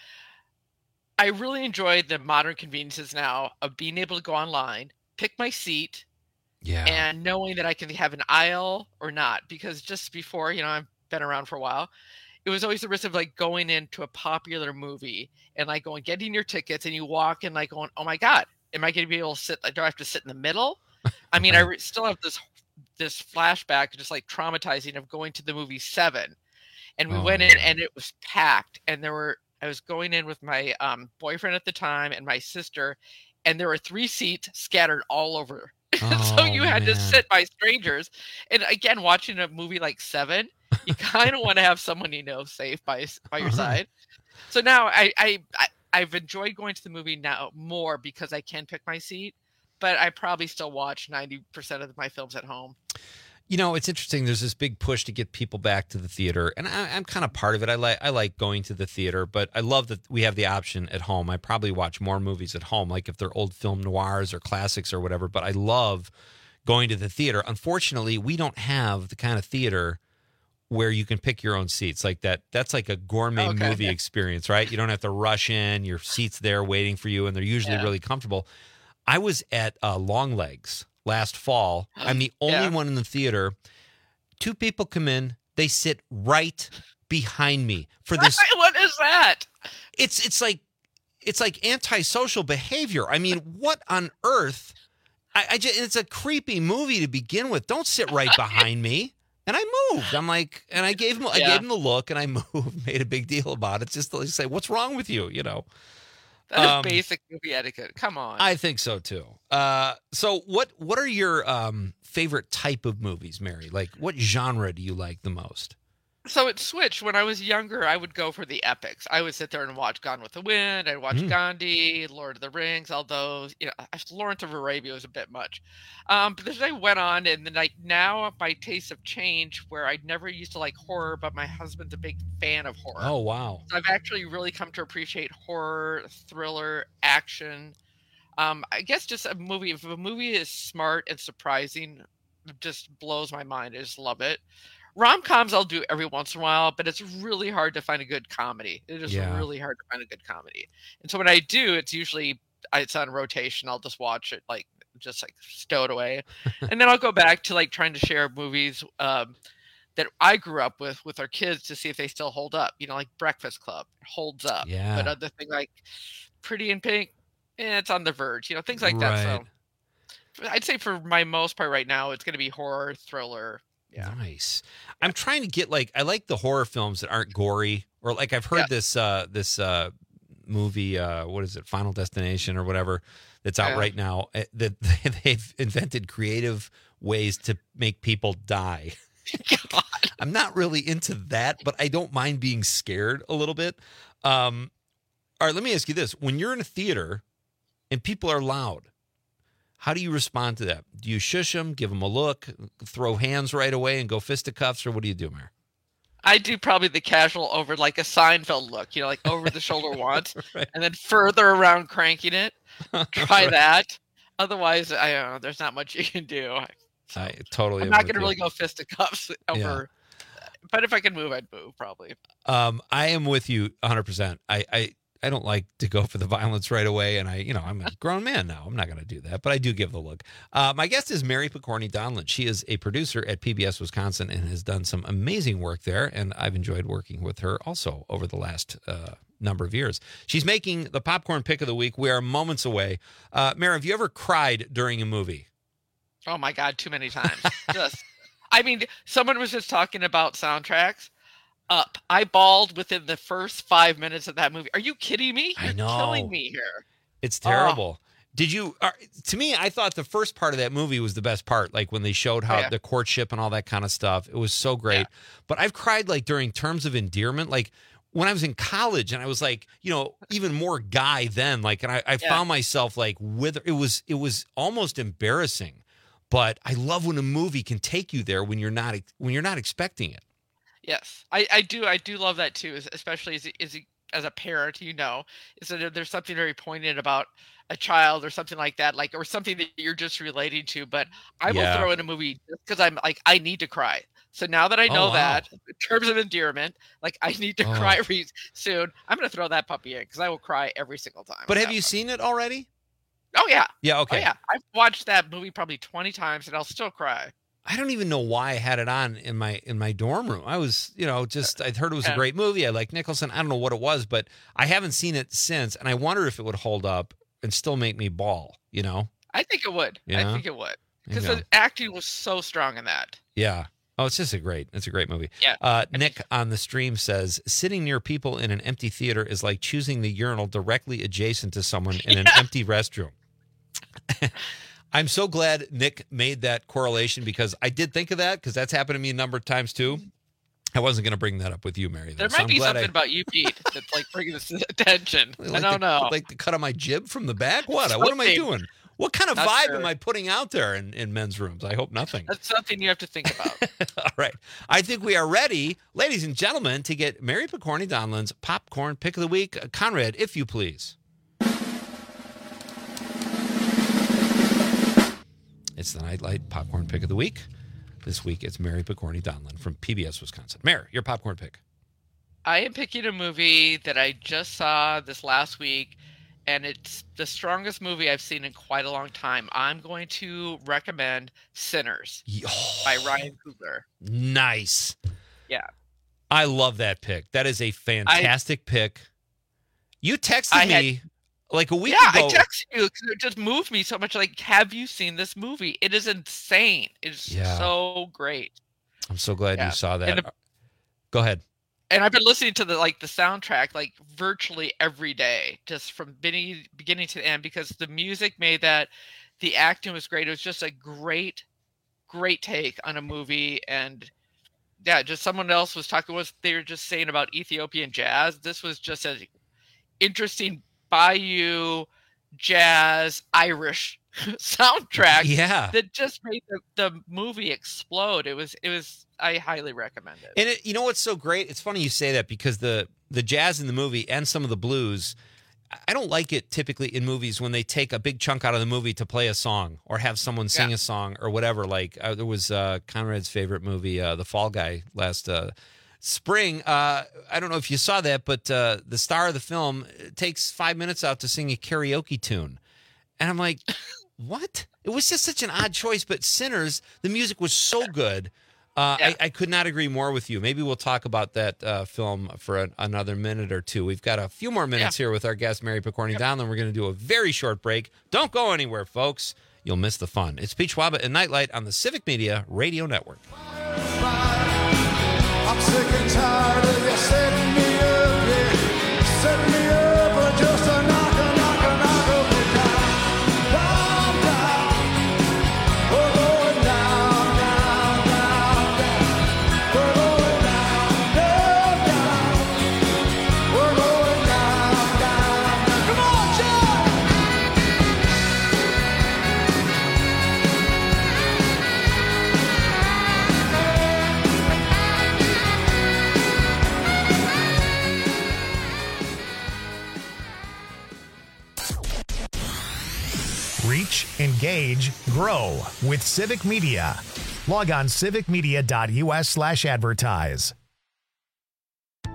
I really enjoy the modern conveniences now of being able to go online, pick my seat, Yeah. and knowing that I can have an aisle or not. Because just before, you know, I've been around for a while, it was always the risk of like going into a popular movie and like going, getting your tickets, and you walk in like going, oh my God, am I going to be able to sit? Like, do I have to sit in the middle? I mean, I re- still have this this flashback, just like traumatizing, of going to the movie Seven, and we Oh, went in yeah. and it was packed, and there were I was going in with my um, boyfriend at the time and my sister, and there were three seats scattered all over. Oh, So you had to man. sit by strangers. And again, watching a movie like Seven, you kind of want to have someone you know safe by by your Uh-huh. side. So now I, I I I've enjoyed going to the movie now more because I can pick my seat, but I probably still watch ninety percent of my films at home. You know, it's interesting. There's this big push to get people back to the theater, and I, I'm kind of part of it. I like I like going to the theater, but I love that we have the option at home. I probably watch more movies at home, like if they're old film noirs or classics or whatever. But I love going to the theater. Unfortunately, we don't have the kind of theater where you can pick your own seats like that. That's like a gourmet Okay. movie experience, right? You don't have to rush in. Your seat's there waiting for you, and they're usually Yeah. really comfortable. I was at uh, Long Legs last fall. I'm the only Yeah. one in the theater. Two people come in. They sit right behind me for this. What is that? It's it's like it's like antisocial behavior. I mean, what on earth? I, I just it's a creepy movie to begin with. Don't sit right behind me. And I moved. I'm like, and I gave him I Yeah. gave him the look, and I moved. Made a big deal about it, just to say, "What's wrong with you?" You know. That is Um, basic movie etiquette. Come on. I think so too. Uh, so what what are your um, favorite type of movies, Mary? Like, what genre do you like the most? So it switched. When I was younger, I would go for the epics. I would sit there and watch Gone with the Wind. I'd watch Mm. Gandhi, Lord of the Rings, although, you know, I- Lawrence of Arabia was a bit much. Um, but as I went on, and then like now my tastes have changed where I never used to like horror, but my husband's a big fan of horror. Oh wow! So I've actually really come to appreciate horror, thriller, action. Um, I guess just a movie. If a movie is smart and surprising, it just blows my mind. I just love it. Rom-coms I'll do every once in a while, but it's really hard to find a good comedy. It is Yeah. really hard to find a good comedy. And so when I do, it's usually it's on rotation. I'll just watch it like just like stowed away, and then I'll go back to like trying to share movies um, that I grew up with with our kids to see if they still hold up. You know, like Breakfast Club holds up. Yeah. But other thing like Pretty in Pink, eh, it's on the verge. You know, things like that. Right. So I'd say for my most part right now, it's going to be horror, thriller. Yeah. Nice. I'm trying to get like I like the horror films that aren't gory, or like I've heard Yeah. this uh this uh movie uh what is it, Final Destination or whatever, that's out Yeah. right now, eh, that they've invented creative ways to make people die. I'm not really into that, but I don't mind being scared a little bit. Um all right, let me ask you this. When you're in a theater and people are loud, how do you respond to that? Do you shush them, give them a look, throw hands right away and go fisticuffs, or what do you do, Mayor? I do probably the casual over like a Seinfeld look, you know, like over the shoulder once, and then further around cranking it. Try Right. that. Otherwise, I don't know. There's not much you can do. I totally I'm am not with going to you. really go fisticuffs over. But if I can move, I'd move probably. Um, I am with you one hundred percent. I, I, I don't like to go for the violence right away, and I, you know, I'm a grown man now. I'm not going to do that, but I do give the look. Uh, my guest is Mary Picorni Donlin. She is a producer at P B S Wisconsin and has done some amazing work there, and I've enjoyed working with her also over the last uh, number of years. She's making the popcorn pick of the week. We are moments away. Uh, Mary, have you ever cried during a movie? Oh my God, too many times. Just, I mean, someone was just talking about soundtracks. Up. I bawled within the first five minutes of that movie. Are you kidding me? You're I know. killing me here. It's terrible. Oh. Did you, uh, to me, I thought the first part of that movie was the best part, like when they showed how yeah. the courtship and all that kind of stuff. It was so great. Yeah. But I've cried like during Terms of Endearment, like when I was in college and I was like, you know, even more guy then, like, and I, I yeah. found myself like with, it was, it was almost embarrassing, but I love when a movie can take you there when you're not, when you're not expecting it. Yes, I, I do. I do love that too, especially as, as, as a parent, you know, is that there's something very poignant about a child or something like that, like, or something that you're just relating to. But I yeah. will throw in a movie just because I'm like, I need to cry. So now that I know oh, wow. that, in terms of endearment, like I need to oh. cry re- soon, I'm going to throw that puppy in because I will cry every single time. But have you one. seen it already? Oh, yeah. Yeah, okay. Oh, yeah. I've watched that movie probably twenty times and I'll still cry. I don't even know why I had it on in my in my dorm room. I was, you know, just I heard it was a great movie. I like Nicholson. I don't know what it was, but I haven't seen it since, and I wonder if it would hold up and still make me bawl. You know, I think it would. You I know? think it would because the acting was so strong in that. Yeah. Oh, it's just a great. It's a great movie. Yeah. Uh, Nick on the stream says, sitting near people in an empty theater is like choosing the urinal directly adjacent to someone in an yeah. empty restroom. I'm so glad Nick made that correlation because I did think of that because that's happened to me a number of times too. I wasn't going to bring that up with you, Mary. There so might I'm be something I... about you, Pete, that's like bringing this attention. like I don't the, know. Like the cut of my jib from the back? What? Something. What am I doing? What kind of Not vibe sure. am I putting out there in, in men's rooms? I hope nothing. That's something you have to think about. All right. I think we are ready, ladies and gentlemen, to get Mary Picorni Donlan's Popcorn Pick of the Week. Conrad, if you please. It's the Nightlight Popcorn Pick of the Week. This week, it's Mary Picorni Donlan from P B S Wisconsin. Mary, your popcorn pick. I am picking a movie that I just saw this last week, and it's the strongest movie I've seen in quite a long time. I'm going to recommend Sinners oh, by Ryan Coogler. Nice. Yeah. I love that pick. That is a fantastic I, pick. You texted I me had, like a week yeah, ago. Yeah, I texted you because it just moved me so much. Like, have you seen this movie? It is insane. It's yeah. so great. I'm so glad yeah. you saw that. The, Go ahead. And I've been listening to the like the soundtrack like virtually every day, just from beginning beginning to the end, because the music made that. The acting was great. It was just a great, great take on a movie. And yeah, just someone else was talking. Was they were just saying about Ethiopian jazz? This was just an interesting Bayou jazz Irish soundtrack. Yeah, that just made the, the movie explode. It was it was. I highly recommend it. And it, you know what's so great? It's funny you say that because the the jazz in the movie and some of the blues, I don't like it typically in movies when they take a big chunk out of the movie to play a song or have someone sing yeah. a song or whatever. Like uh, there was uh, Conrad's favorite movie, uh, The Fall Guy, last uh, spring. Uh, I don't know if you saw that, but uh, the star of the film takes five minutes out to sing a karaoke tune. And I'm like, what? It was just such an odd choice. But Sinners, the music was so good. Uh, yeah. I, I could not agree more with you. Maybe we'll talk about that uh, film for an, another minute or two. We've got a few more minutes yeah. here with our guest, Mary Picorni Donlan. We're going to do a very short break. Don't go anywhere, folks. You'll miss the fun. It's Pete Schwaba and Nightlight on the Civic Media Radio Network. I'm sick and tired of you setting me up, yeah. Setting me up for just a knock, a knock, a knock of me down. Down, down. We're going down, down, down, down. We're going down, down, down. We're going down, down, down. Come on, Joe! Reach, engage, grow with Civic Media. Log on civicmedia.us slash advertise.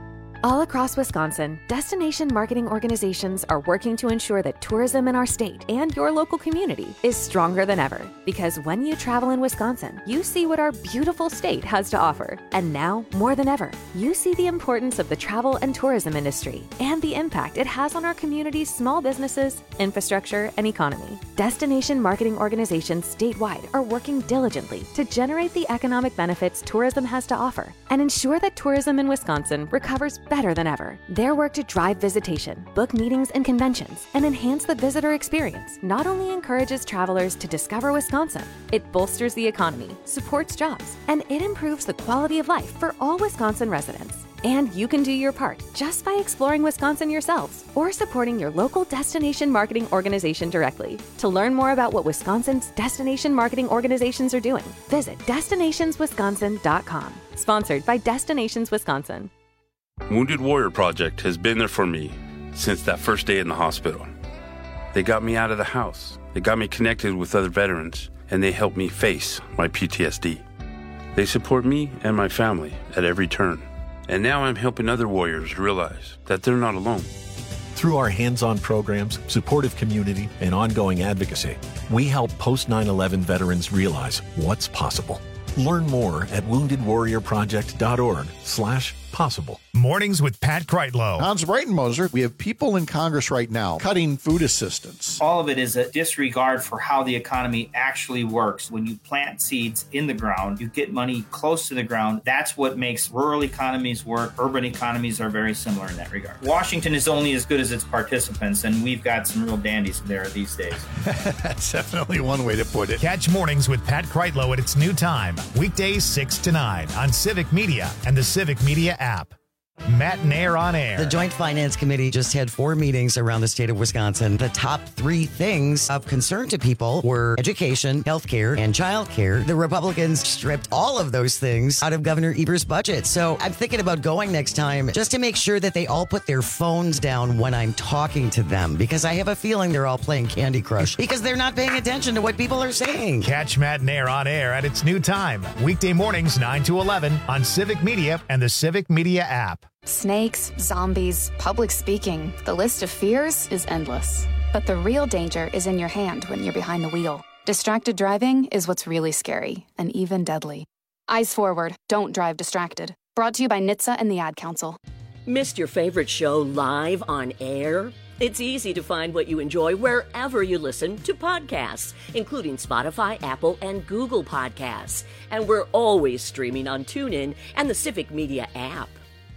All across Wisconsin, destination marketing organizations are working to ensure that tourism in our state and your local community is stronger than ever. Because when you travel in Wisconsin, you see what our beautiful state has to offer. And now, more than ever, you see the importance of the travel and tourism industry and the impact it has on our community's small businesses, infrastructure, and economy. Destination marketing organizations statewide are working diligently to generate the economic benefits tourism has to offer and ensure that tourism in Wisconsin recovers better than ever. Their work to drive visitation, book meetings and conventions, and enhance the visitor experience not only encourages travelers to discover Wisconsin, it bolsters the economy, supports jobs, and it improves the quality of life for all Wisconsin residents. And you can do your part just by exploring Wisconsin yourselves or supporting your local destination marketing organization directly. To learn more about what Wisconsin's destination marketing organizations are doing, visit destinations wisconsin dot com. Sponsored by Destinations Wisconsin. Wounded Warrior Project has been there for me since that first day in the hospital. They got me out of the house. They got me connected with other veterans, and they helped me face my P T S D. They support me and my family at every turn. And now I'm helping other warriors realize that they're not alone. Through our hands-on programs, supportive community, and ongoing advocacy, we help post nine eleven veterans realize what's possible. Learn more at wounded warrior project dot org slash possible. Mornings with Pat Kreitlow. Hans Breitenmoser, we have people in Congress right now cutting food assistance. All of it is a disregard for how the economy actually works. When you plant seeds in the ground, you get money close to the ground. That's what makes rural economies work. Urban economies are very similar in that regard. Washington is only as good as its participants, and we've got some real dandies there these days. That's definitely one way to put it. Catch Mornings with Pat Kreitlow at its new time, weekdays six to nine on Civic Media and the Civic Media app. Matt and Air on Air. The Joint Finance Committee just had four meetings around the state of Wisconsin. The top three things of concern to people were education, healthcare, and childcare. The Republicans stripped all of those things out of Governor Eber's budget. So I'm thinking about going next time just to make sure that they all put their phones down when I'm talking to them, because I have a feeling they're all playing Candy Crush because they're not paying attention to what people are saying. Catch Matt and Air on Air at its new time, weekday mornings nine to eleven on Civic Media and the Civic Media app. Snakes, zombies, public speaking. The list of fears is endless. But the real danger is in your hand when you're behind the wheel. Distracted driving is what's really scary and even deadly. Eyes forward. Don't drive distracted. Brought to you by N H T S A and the Ad Council. Missed your favorite show live on air? It's easy to find what you enjoy wherever you listen to podcasts, including Spotify, Apple, and Google Podcasts. And we're always streaming on TuneIn and the Civic Media app.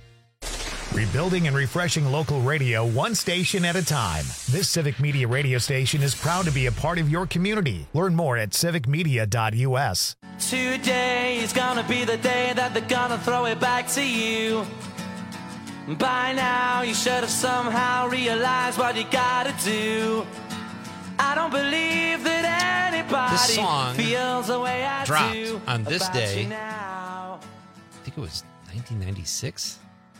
Rebuilding and refreshing local radio one station at a time. This Civic Media radio station is proud to be a part of your community. Learn more at civic media dot u s. Today is gonna be the day that they're gonna throw it back to you. By now you should have somehow realized what you gotta do. I don't believe that anybody This song feels the way I dropped do on this about day. you now. I think it was nineteen ninety-six.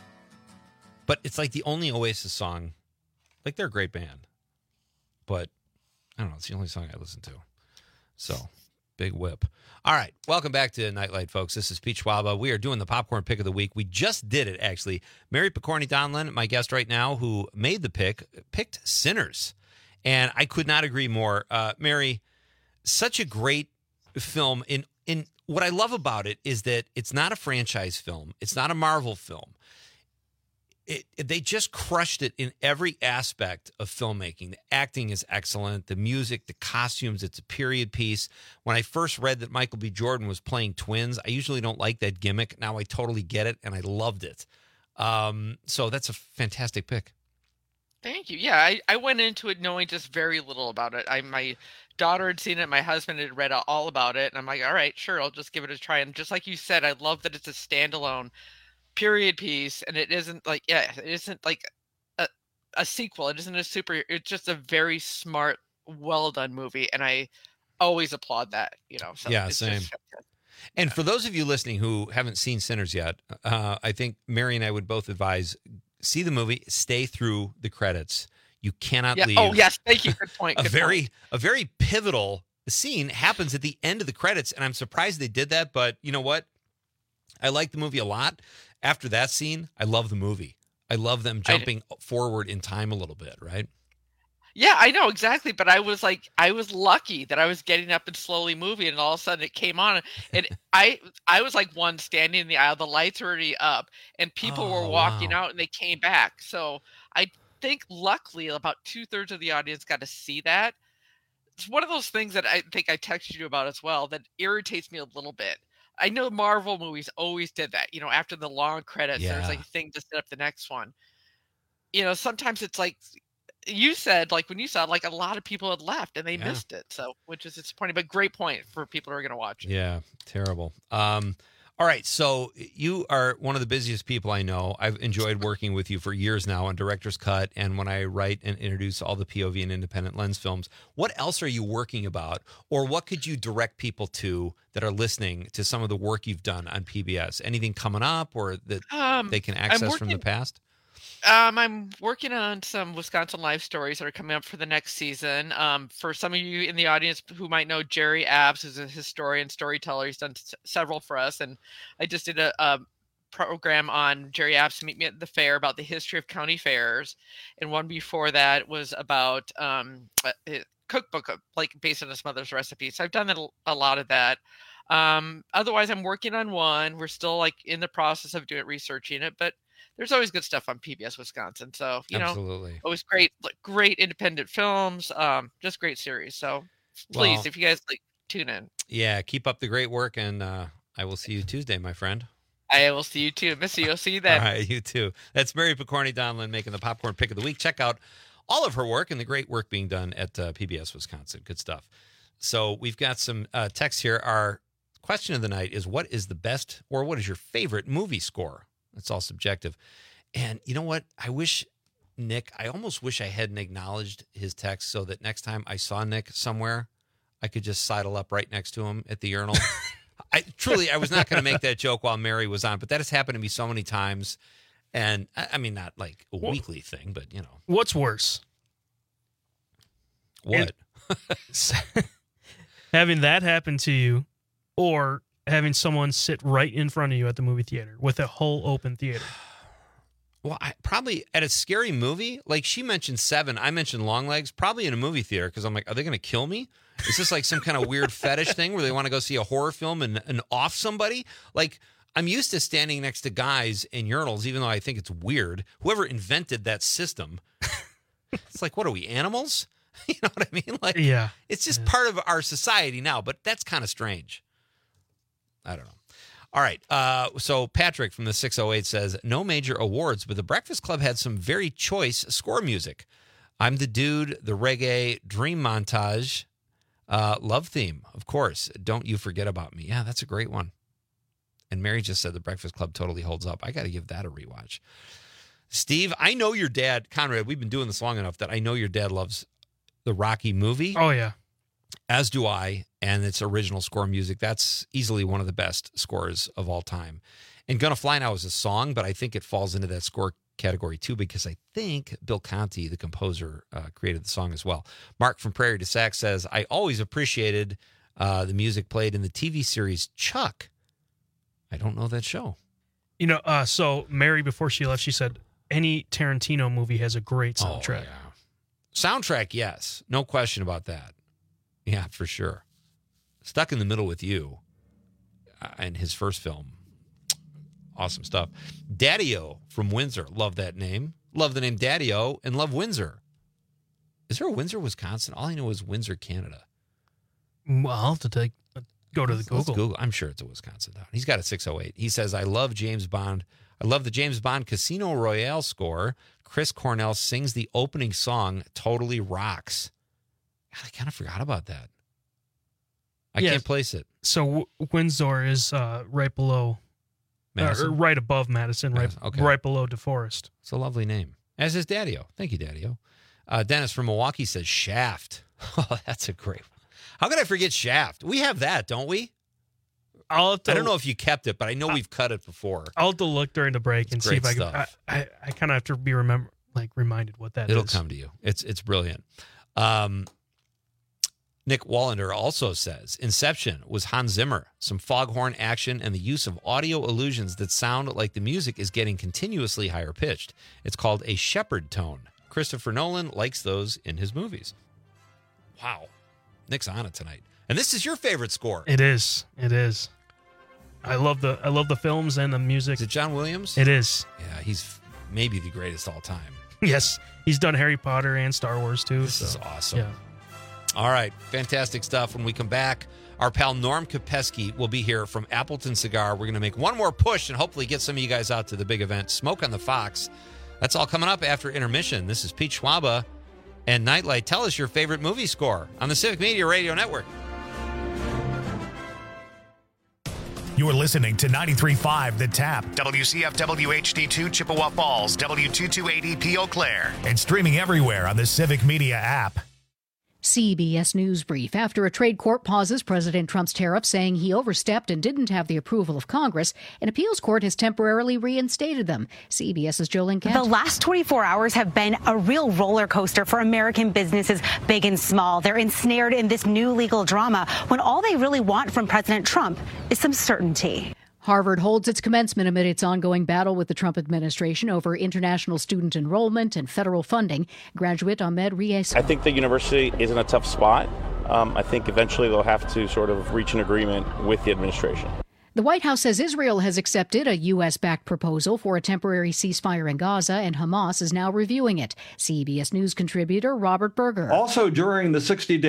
But it's like the only Oasis song. Like, they're a great band. But, I don't know, it's the only song I listen to. So, big whip. All right, welcome back to Nightlight, folks. This is Pete Schwaba. We are doing the Popcorn Pick of the Week. We just did it, actually. Mary Picorni Donlin, my guest right now, who made the pick, picked Sinners. And I could not agree more. Uh, Mary, such a great film. In, in what I love about it is that it's not a franchise film. It's not a Marvel film. It, it, they just crushed it in every aspect of filmmaking. The acting is excellent. The music, the costumes, it's a period piece. When I first read that Michael B. Jordan was playing twins, I usually don't like that gimmick. Now I totally get it, and I loved it. Um, so that's a fantastic pick. Thank you. Yeah, I, I went into it knowing just very little about it. I My daughter had seen it. My husband had read all about it. And I'm like, all right, sure, I'll just give it a try. And just like you said, I love that it's a standalone period piece, and it isn't like yeah it isn't like a, a sequel. It isn't a super, it's just a very smart, well done movie, and I always applaud that, you know. So yeah, it's same. Just, and yeah. For those of you listening who haven't seen Sinners yet, uh, I think Mary and I would both advise, see the movie, stay through the credits. You cannot yeah. leave. Oh yes, thank you. Good point. a Good very point. a very pivotal scene happens at the end of the credits, and I'm surprised they did that. But you know what? I like the movie a lot. After that scene, I love the movie. I love them jumping forward in time a little bit, right? Yeah, I know exactly. But I was like, I was lucky that I was getting up and slowly moving, and all of a sudden it came on, and I, I was like one standing in the aisle. The lights were already up, and people Oh, were walking wow. out, and they came back. So I think luckily about two thirds of the audience got to see that. It's one of those things that I think I texted you about as well that irritates me a little bit. I know Marvel movies always did that. You know, after the long credits, there's like Yeah. a thing to set up the next one. You know, sometimes it's like you said, like when you saw, it, like a lot of people had left and they Yeah. missed it. So, which is disappointing, but great point for people who are going to watch. Yeah, terrible. Um, all right, so you are one of the busiest people I know. I've enjoyed working with you for years now on Director's Cut and when I write and introduce all the P O V and independent lens films. What else are you working about, or what could you direct people to that are listening to some of the work you've done on P B S? Anything coming up or that Um, they can I'm access from the working- past? Um, I'm working on some Wisconsin life stories that are coming up for the next season. Um, for some of you in the audience who might know Jerry Abs, who's a historian, storyteller, he's done s- several for us. And I just did a, a program on Jerry Abs to meet me at the fair about the history of county fairs. And one before that was about um, a, a cookbook, of- like based on his mother's recipes. So I've done a, a lot of that. Um, otherwise, I'm working on one. We're still like in the process of doing researching it, but there's always good stuff on P B S Wisconsin. So, you know, Absolutely. always great, like, great independent films, um, just great series. So please, Well- if you guys like, tune in. Yeah, keep up the great work, and uh, I will see you Tuesday, my friend. I will see you too. Miss you. I'll see you then. All right, you too. That's Mary Picorni Donlin making the popcorn pick of the week. Check out all of her work and the great work being done at uh, P B S Wisconsin. Good stuff. So we've got some uh, text here. Our question of the night is, what is the best or what is your favorite movie score? It's all subjective. And you know what? I wish Nick, I almost wish I hadn't acknowledged his text so that next time I saw Nick somewhere, I could just sidle up right next to him at the urinal. I truly, I was not going to make that joke while Mary was on, but that has happened to me so many times. And I I mean, not like a Well- weekly thing, but you know, What's worse? what? Having that happen to you or having someone sit right in front of you at the movie theater with a whole open theater? Well, I probably at a scary movie, like she mentioned Seven, I mentioned Longlegs, probably in a movie theater because I'm like, are they going to kill me? Is this like some kind of weird fetish thing where they want to go see a horror film and, and off somebody? Like, I'm used to standing next to guys in urinals, even though I think it's weird. Whoever invented that system, it's like, what are we, animals? You know what I mean? Like, Yeah. it's just part of our society now, but that's kind of strange. I don't know. All right. Uh, so Patrick from the six oh eight says, no major awards, but the Breakfast Club had some very choice score music. I'm the Dude, the reggae, Dream Montage, uh, Love Theme, of course. Don't You Forget About Me. Yeah, that's a great one. And Mary just said the Breakfast Club totally holds up. I got to give that a rewatch. Steve, I know your dad, Conrad, we've been doing this long enough that I know your dad loves the Rocky movie. Oh, yeah. As do I, and its original score music. That's easily one of the best scores of all time. And Gonna Fly Now is a song, but I think it falls into that score category too, because I think Bill Conti, the composer, uh, created the song as well. Mark from Prairie to Sac says, I always appreciated uh, the music played in the T V series Chuck. I don't know that show. You know, uh, so Mary, before she left, she said any Tarantino movie has a great soundtrack. Oh, yeah. Soundtrack, yes. No question about that. Yeah, for sure. Stuck in the Middle with You uh, in his first film. Awesome stuff. Daddy-O from Windsor. Love that name. Love the name Daddy-O and love Windsor. Is there a Windsor, Wisconsin? All I know is Windsor, Canada. Well, I'll have to take, go to the Let's Google. Google. I'm sure it's a Wisconsin town. He's got a six oh eight. He says, I love James Bond. I love the James Bond Casino Royale score. Chris Cornell sings the opening song, Totally Rocks. God, I kind of forgot about that. I Yeah. can't place it. So w- Windsor is uh, right below, Madison? or right above Madison, right, Madison, okay. right below DeForest. It's a lovely name. As is Daddy-O. Thank you, Daddy-O. Uh, Dennis from Milwaukee says Shaft. Oh, that's a great one. How could I forget Shaft? We have that, don't we? I'll have to, I don't know if you kept it, but I know we've cut it before. I'll have to look during the break and It's see if great I can. I, stuff. I, I kind of have to be remember, like reminded what that It'll is. come to you. It's it's brilliant. Um, Nick Wallander also says Inception was Hans Zimmer, some foghorn action, and the use of audio illusions that sound like the music is getting continuously higher pitched. It's called a Shepard tone. Christopher Nolan likes those in his movies. Wow. Nick's on it tonight. And this is your favorite score. It is. It is. I love the I love the films and the music. Is it John Williams? It is. Yeah, he's maybe the greatest all time. Yes. He's done Harry Potter and Star Wars too. This so, is awesome. Yeah. All right, fantastic stuff. When we come back, our pal Norm Kopeski will be here from Appleton Cigar. We're going to make one more push and hopefully get some of you guys out to the big event, Smoke on the Fox. That's all coming up after intermission. This is Pete Schwaba and Nightlight. Tell us your favorite movie score on the Civic Media Radio Network. You're listening to ninety-three point five The Tap, W C F W H D two Chippewa Falls, W two two eight E P Eau Claire, and streaming everywhere on the Civic Media app. C B S News Brief. After a trade court pauses President Trump's tariffs, saying he overstepped and didn't have the approval of Congress, an appeals court has temporarily reinstated them. CBS's Jolene Kent. The last twenty-four hours have been a real roller coaster for American businesses, big and small. They're ensnared in this new legal drama when all they really want from President Trump is some certainty. Harvard holds its commencement amid its ongoing battle with the Trump administration over international student enrollment and federal funding. Graduate Ahmed Reyes. I think the university is in a tough spot. Um, I think eventually they'll have to sort of reach an agreement with the administration. The White House says Israel has accepted a U S-backed proposal for a temporary ceasefire in Gaza, and Hamas is now reviewing it. C B S News contributor Robert Berger. Also, during the sixty-day